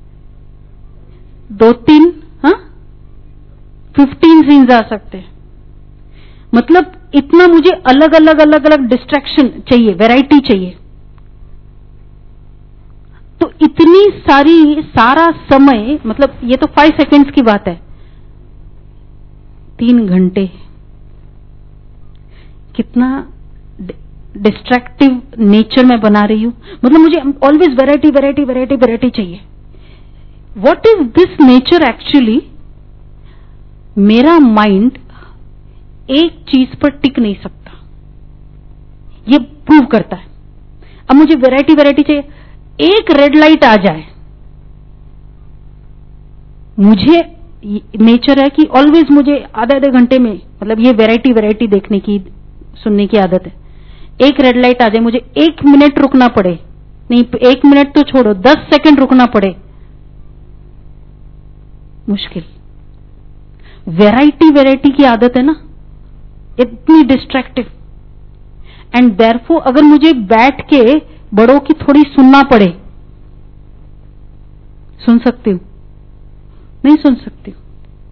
Speaker 1: 2-3, हाँ, 15 सीन्स आ सकते हैं। मतलब इतना मुझे अलग अलग डिस्ट्रैक्शन चाहिए, वैरायटी चाहिए। तो इतनी सारा समय, मतलब ये तो 5 सेकेंड्स की बात है, 3 घंटे, कितना डिस्ट्रैक्टिव नेचर में बना रही हूं। मतलब मुझे ऑलवेज वैरायटी चाहिए। What is this nature actually? मेरा माइंड एक चीज पर टिक नहीं सकता, ये प्रूव करता है। अब मुझे वैरायटी चाहिए। एक रेड लाइट आ जाए, मुझे नेचर है कि ऑलवेज मुझे आधे घंटे में, मतलब ये वैरायटी देखने की, सुनने की आदत है। एक रेड लाइट आ जाए, मुझे 1 मिनट रुकना पड़े, नहीं 1 मिनट तो छोड़ो, 10 सेकंड रुकना पड़े, मुश्किल। वैरायटी की आदत है ना, इतनी डिस्ट्रैक्टिव। एंड देयरफॉर अगर मुझे बैठ के बड़ों की थोड़ी सुनना पड़े, सुन सकती हूं? नहीं सुन सकती हूं।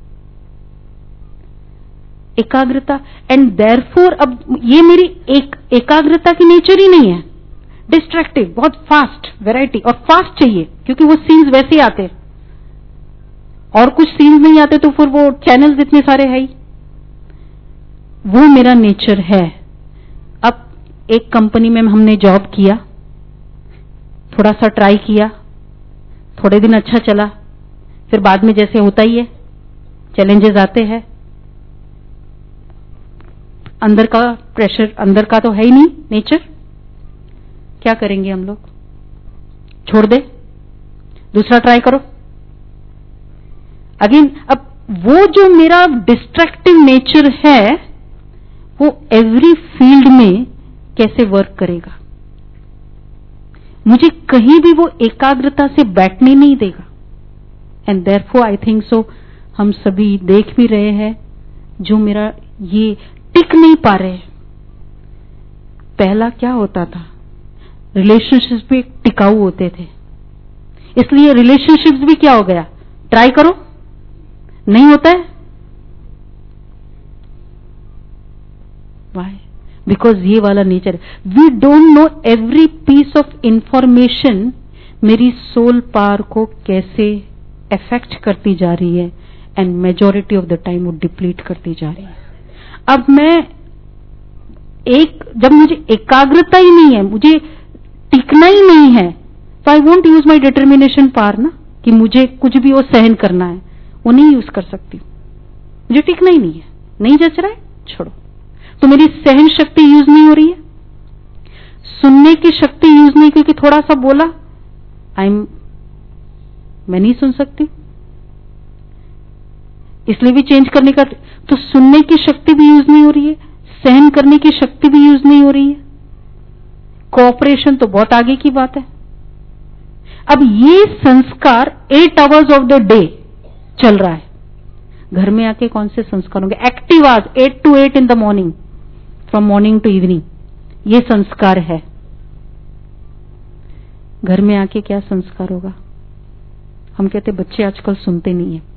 Speaker 1: एकाग्रता, एंड देयरफॉर अब ये मेरी एकाग्रता की नेचर ही नहीं है। डिस्ट्रैक्टिव, बहुत फास्ट, वैरायटी और फास्ट चाहिए, क्योंकि वो सीन्स वैसे ही आते, और कुछ सीन्स नहीं आते तो फिर वो चैनल्स इतने सारे है ही। वो मेरा नेचर है। अब एक कंपनी में हमने जॉब किया, थोड़ा सा ट्राई किया, थोड़े दिन अच्छा चला, फिर बाद में जैसे होता ही है, चैलेंजेस आते हैं, अंदर का प्रेशर, अंदर का तो है ही नहीं नेचर, क्या करेंगे हम लोग? छोड़ दे, दूसरा ट्राई करो अगेन। अब वो जो मेरा डिस्ट्रैक्टिव नेचर है, वो एवरी फील्ड में कैसे वर्क करेगा? मुझे कहीं भी वो एकाग्रता से बैठने नहीं देगा। And therefore I think so हम सभी देख भी रहे हैं, जो मेरा ये टिक नहीं पा रहे। पहला क्या होता था, रिलेशनशिप्स भी टिकाऊ होते थे, इसलिए रिलेशनशिप्स भी क्या हो गया, ट्राई करो, नहीं होता है। वाई? बिकॉज ये वाला nature, we don't know every piece of information मेरी सोल पावर को कैसे अफेक्ट करती जा रही है, and majority of the time वो डिप्लीट करती जा रही है। अब मैं जब मुझे एकाग्रता ही नहीं है, मुझे टिकना ही नहीं है, तो I won't use my determination power ना, कि मुझे कुछ भी वो सहन करना है, वो नहीं यूज कर सकती। मुझे टिकना ही नहीं है, नहीं जच रहा है, छोड़ो। तो मेरी सहन शक्ति यूज नहीं हो रही है, सुनने की शक्ति यूज नहीं, क्योंकि थोड़ा सा बोला मैं नहीं सुन सकती, इसलिए भी चेंज करने का। तो सुनने की शक्ति भी यूज नहीं हो रही है, सहन करने की शक्ति भी यूज नहीं हो रही है, कोऑपरेशन तो बहुत आगे की बात है। अब ये संस्कार 8 आवर्स ऑफ द डे चल रहा है। घर में आके कौन से संस्कार होंगे? Active hours 8 to 8 in the morning, from morning to evening, ये संस्कार है। घर में आके क्या संस्कार होगा? हम कहते बच्चे आजकल सुनते नहीं है,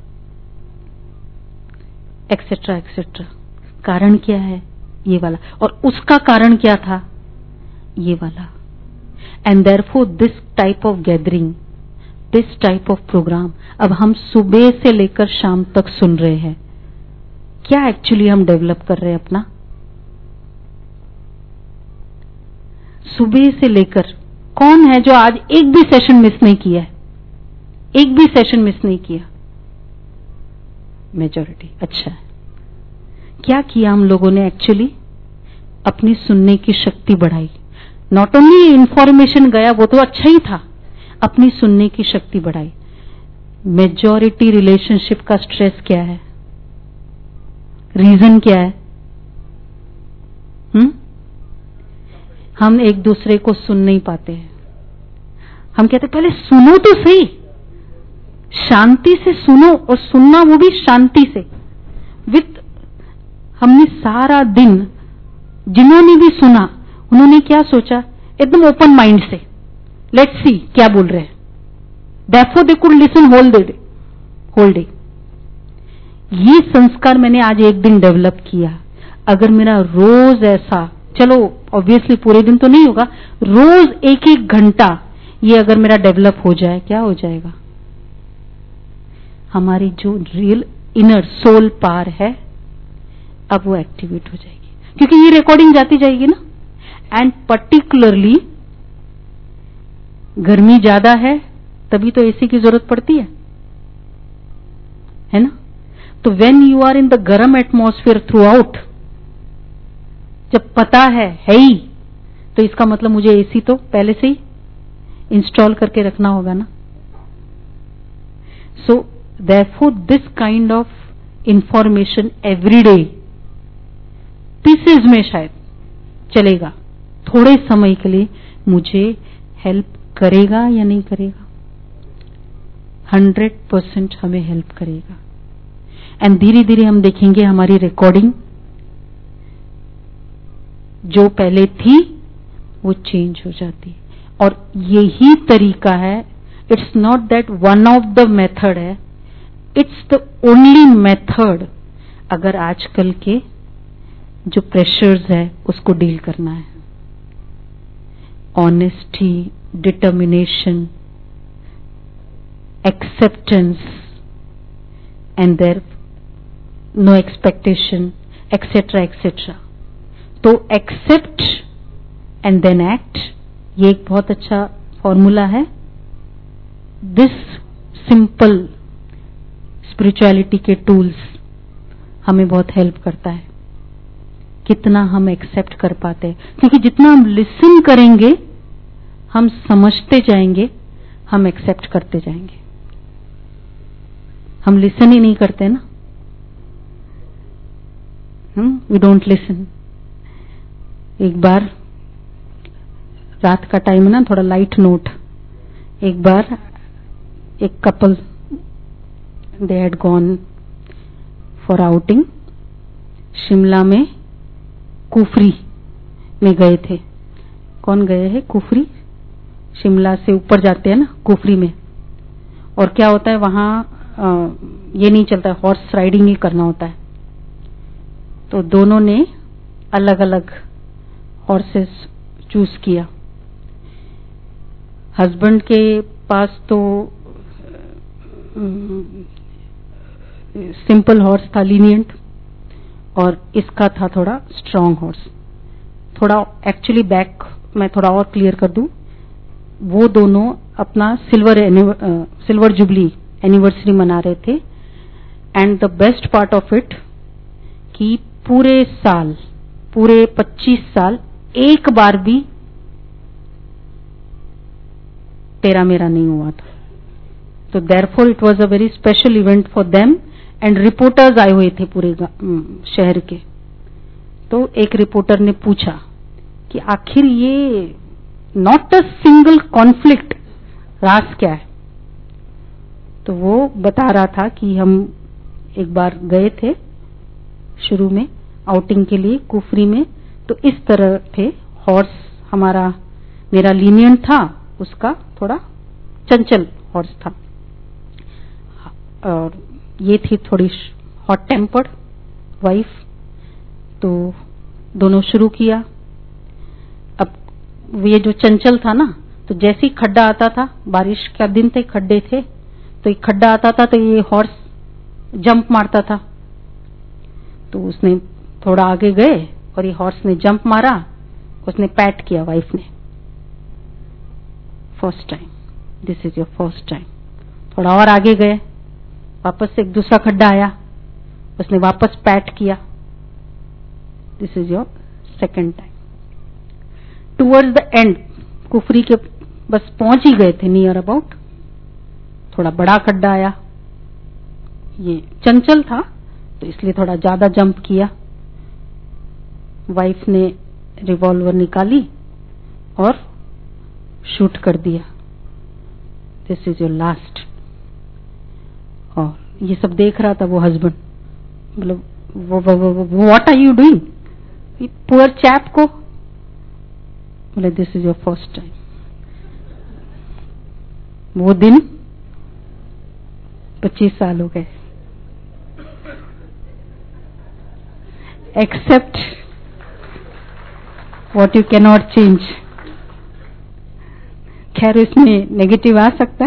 Speaker 1: एक्सेट्रा एक्सेट्रा। कारण क्या है? ये वाला। और उसका कारण क्या था? ये वाला। And therefore this type of gathering, this type of programme अब हम सुबह से लेकर शाम तक सुन रहे हैं। क्या एक्चुअली हम डेवलप कर रहे हैं अपना? सुबह से लेकर कौन है जो आज एक भी सेशन मिस नहीं किया है? एक भी सेशन मिस नहीं किया? मेजॉरिटी। अच्छा है। क्या किया हम लोगों ने एक्चुअली? अपनी सुनने की शक्ति बढ़ाई। नॉट ओनली इंफॉर्मेशन गया वो तो अच्छा ही था, अपनी सुनने की शक्ति बढ़ाई। मेजॉरिटी रिलेशनशिप का स्ट्रेस क्या है? रीजन क्या है? हम एक दूसरे को सुन नहीं पाते हैं। हम कहते पहले सुनो तो सही, शांति से सुनो, और सुनना वो भी शांति से। विद हमने सारा दिन जिन्होंने भी सुना उन्होंने क्या सोचा? एकदम ओपन माइंड से, लेट्स सी क्या बोल रहे हैं। Therefore they could listen whole day। ये संस्कार मैंने आज एक दिन डेवलप किया। अगर मेरा रोज ऐसा, चलो ऑब्वियसली पूरे दिन तो नहीं होगा, रोज एक एक घंटा ये अगर मेरा डेवलप हो जाए, क्या हो जाएगा? हमारी जो रियल इनर सोल पावर है अब वो एक्टिवेट हो जाएगी, क्योंकि ये रिकॉर्डिंग जाती जाएगी ना। एंड पर्टिकुलरली गर्मी ज्यादा है तभी तो एसी की जरूरत पड़ती है ना? तो when you are in the garam atmosphere throughout, जब पता है ही, तो इसका मतलब मुझे एसी तो पहले से ही इंस्टॉल करके रखना होगा ना। So therefore this kind of information every day, pieces में शायद चलेगा, थोड़े समय के लिए मुझे हेल्प करेगा या नहीं करेगा? 100% हमें हेल्प करेगा। एंड धीरे धीरे हम देखेंगे हमारी रिकॉर्डिंग जो पहले थी वो चेंज हो जाती है। और यही तरीका है, it's not that one of the method है, इट्स द ओनली मेथड अगर आजकल के जो प्रेशर्स है उसको डील करना है। Honesty, determination, acceptance, and there no expectation, etcetera etcetera. तो एक्सेप्ट एंड देन एक्ट, ये एक बहुत अच्छा फॉर्मूला है। दिस सिंपल स्पिरिचुअलिटी के टूल्स हमें बहुत हेल्प करता है। कितना हम एक्सेप्ट कर पाते हैं, क्योंकि जितना हम लिसन करेंगे हम समझते जाएंगे, हम एक्सेप्ट करते जाएंगे। हम लिसन ही नहीं करते ना, वी डोंट लिसन। एक बार रात का टाइम है ना, थोड़ा लाइट नोट। एक बार एक couple, they had gone for outing, Shimla में कुफरी में गए थे। कौन गए हैं? कुफरी, शिमला से ऊपर जाते हैं ना कुफरी में। और क्या होता है वहां, ये नहीं चलता है, हॉर्स राइडिंग ही करना होता है। तो दोनों ने अलग अलग हॉर्सेस चूज किया। हस्बैंड के पास तो सिंपल हॉर्स था, लीनियंट, और इसका था थोड़ा स्ट्रांग हॉर्स। थोड़ा एक्चुअली बैक मैं थोड़ा और क्लियर कर दूं, वो दोनों अपना सिल्वर जुबली एनिवर्सरी मना रहे थे। And the best part of it कि पूरे साल, पूरे 25 साल एक बार भी तेरा मेरा नहीं हुआ था। तो therefore it was a very special event for them. And reporters आए हुए थे पूरे शहर के। तो एक रिपोर्टर ने पूछा कि आखिर ये नॉट अ सिंगल कॉन्फ्लिक्ट, राज क्या है? तो वो बता रहा था कि हम एक बार गए थे शुरू में आउटिंग के लिए कुफरी में, तो इस तरह थे हॉर्स। मेरा लीनियंट था, उसका थोड़ा चंचल हॉर्स था, और ये थी थोड़ी हॉट टेम्पर्ड वाइफ। तो दोनों शुरू किया। अब ये जो चंचल था ना, तो जैसे ही खड्डा आता था, बारिश का दिन थे, खड्डे थे, तो एक खड्डा आता था तो ये हॉर्स जंप मारता था। तो उसने थोड़ा आगे गए और ये हॉर्स ने जंप मारा, उसने पैट किया वाइफ ने, first time, this is your first time. थोड़ा और आगे गए, वापस से एक दूसरा खड्डा आया, उसने वापस पैट किया, this is your second time. Towards the end Kufri के बस पहुंच ही गए थे, नियर अबाउट, थोड़ा बड़ा खड्डा आया, ये चंचल था तो इसलिए थोड़ा ज्यादा जंप किया। वाइफ ने रिवॉल्वर निकाली और शूट कर दिया, दिस इज योर लास्ट। और ये सब देख रहा था वो हस्बैंड, मतलब what are you doing, poor chap को, बोले this is your first time. वो दिन 25 साल हो गए। Accept what you can not change. खैर इसमें नेगेटिव आ सकता है,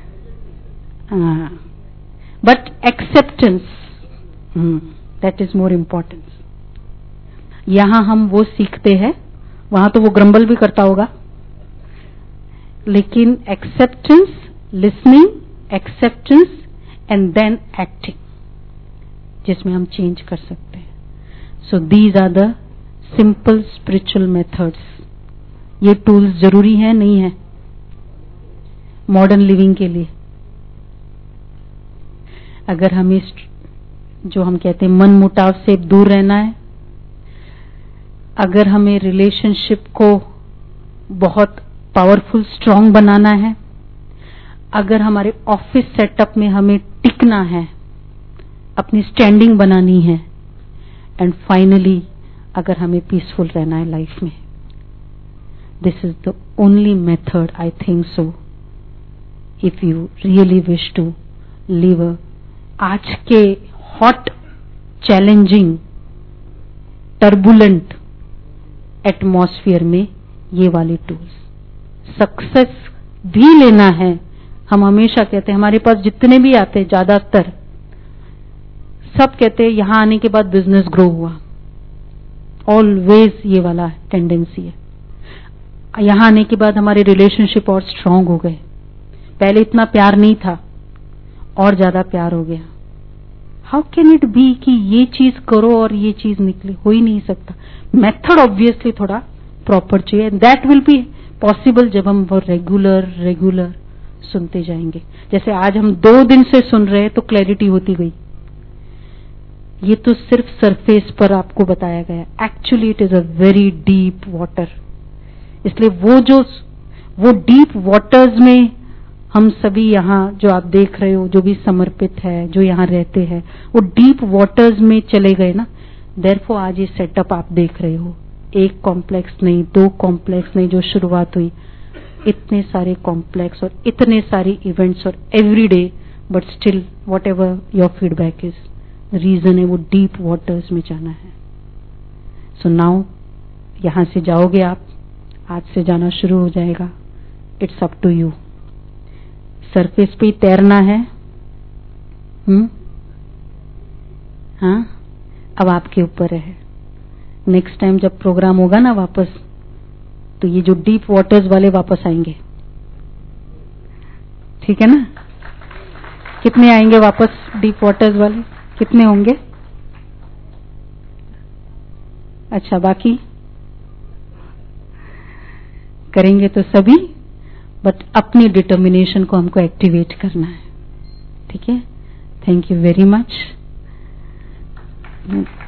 Speaker 1: but acceptance, that is more important. यहां हम वो सीखते हैं, वहां तो वो ग्रम्बल भी करता होगा, लेकिन acceptance, listening, acceptance and then acting, जिसमें हम चेंज कर सकते हैं। So these are the simple spiritual methods. ये टूल्स जरूरी है नहीं है मॉडर्न लिविंग के लिए। अगर हमें जो हम कहते हैं मन मुटाव से दूर रहना है, अगर हमें रिलेशनशिप को बहुत पावरफुल स्ट्रांग बनाना है, अगर हमारे ऑफिस सेटअप में हमें टिकना है, अपनी स्टैंडिंग बनानी है, एंड फाइनली अगर हमें पीसफुल रहना है लाइफ में, this is the only method I think so, if you really wish to live आज के हॉट, चैलेंजिंग, टर्बुलेंट एटमॉस्फेयर में ये वाली टूल्स। सक्सेस भी लेना है, हम हमेशा कहते हैं, हमारे पास जितने भी आते हैं ज्यादातर सब कहते हैं यहां आने के बाद बिजनेस ग्रो हुआ, ऑलवेज ये वाला टेंडेंसी है। यहां आने के बाद हमारे रिलेशनशिप और स्ट्रांग हो गए, पहले इतना प्यार नहीं था और ज्यादा प्यार हो गया। हाउ कैन इट बी कि ये चीज करो और ये चीज निकले, हो ही नहीं सकता। मेथड ऑब्वियसली थोड़ा प्रॉपर चाहिए, दैट विल बी पॉसिबल जब हम वो रेगुलर सुनते जाएंगे। जैसे आज हम 2 दिन से सुन रहे हैं तो क्लैरिटी होती गई। ये तो सिर्फ सरफेस पर आपको बताया गया, actually it is a very deep water. इसलिए वो डीप वाटर्स में हम सभी यहाँ जो आप देख रहे हो, जो भी समर्पित है, जो यहाँ रहते हैं, वो डीप वाटर्स में चले गए ना। देयरफॉर आज ये सेटअप आप देख रहे हो, 1 कॉम्प्लेक्स नहीं, 2 कॉम्प्लेक्स नहीं, जो शुरुआत हुई, इतने सारे कॉम्प्लेक्स और इतने सारे इवेंट्स और every day, but still whatever your feedback is, reason है वो डीप वाटर्स में जाना है। सो नाउ यहां से जाओगे आप, आज से जाना शुरू हो जाएगा, it's up to you. Surface पे ही तैरना है, हाँ, अब आपके ऊपर है। नेक्स्ट टाइम जब प्रोग्राम होगा ना वापस, तो ये जो डीप वाटर्स वाले वापस आएंगे, ठीक है ना? कितने आएंगे वापस डीप वाटर्स वाले, कितने होंगे? अच्छा, बाकी करेंगे तो सभी, बट अपनी डिटर्मिनेशन को हमको एक्टिवेट करना है, ठीक है? Thank you very much.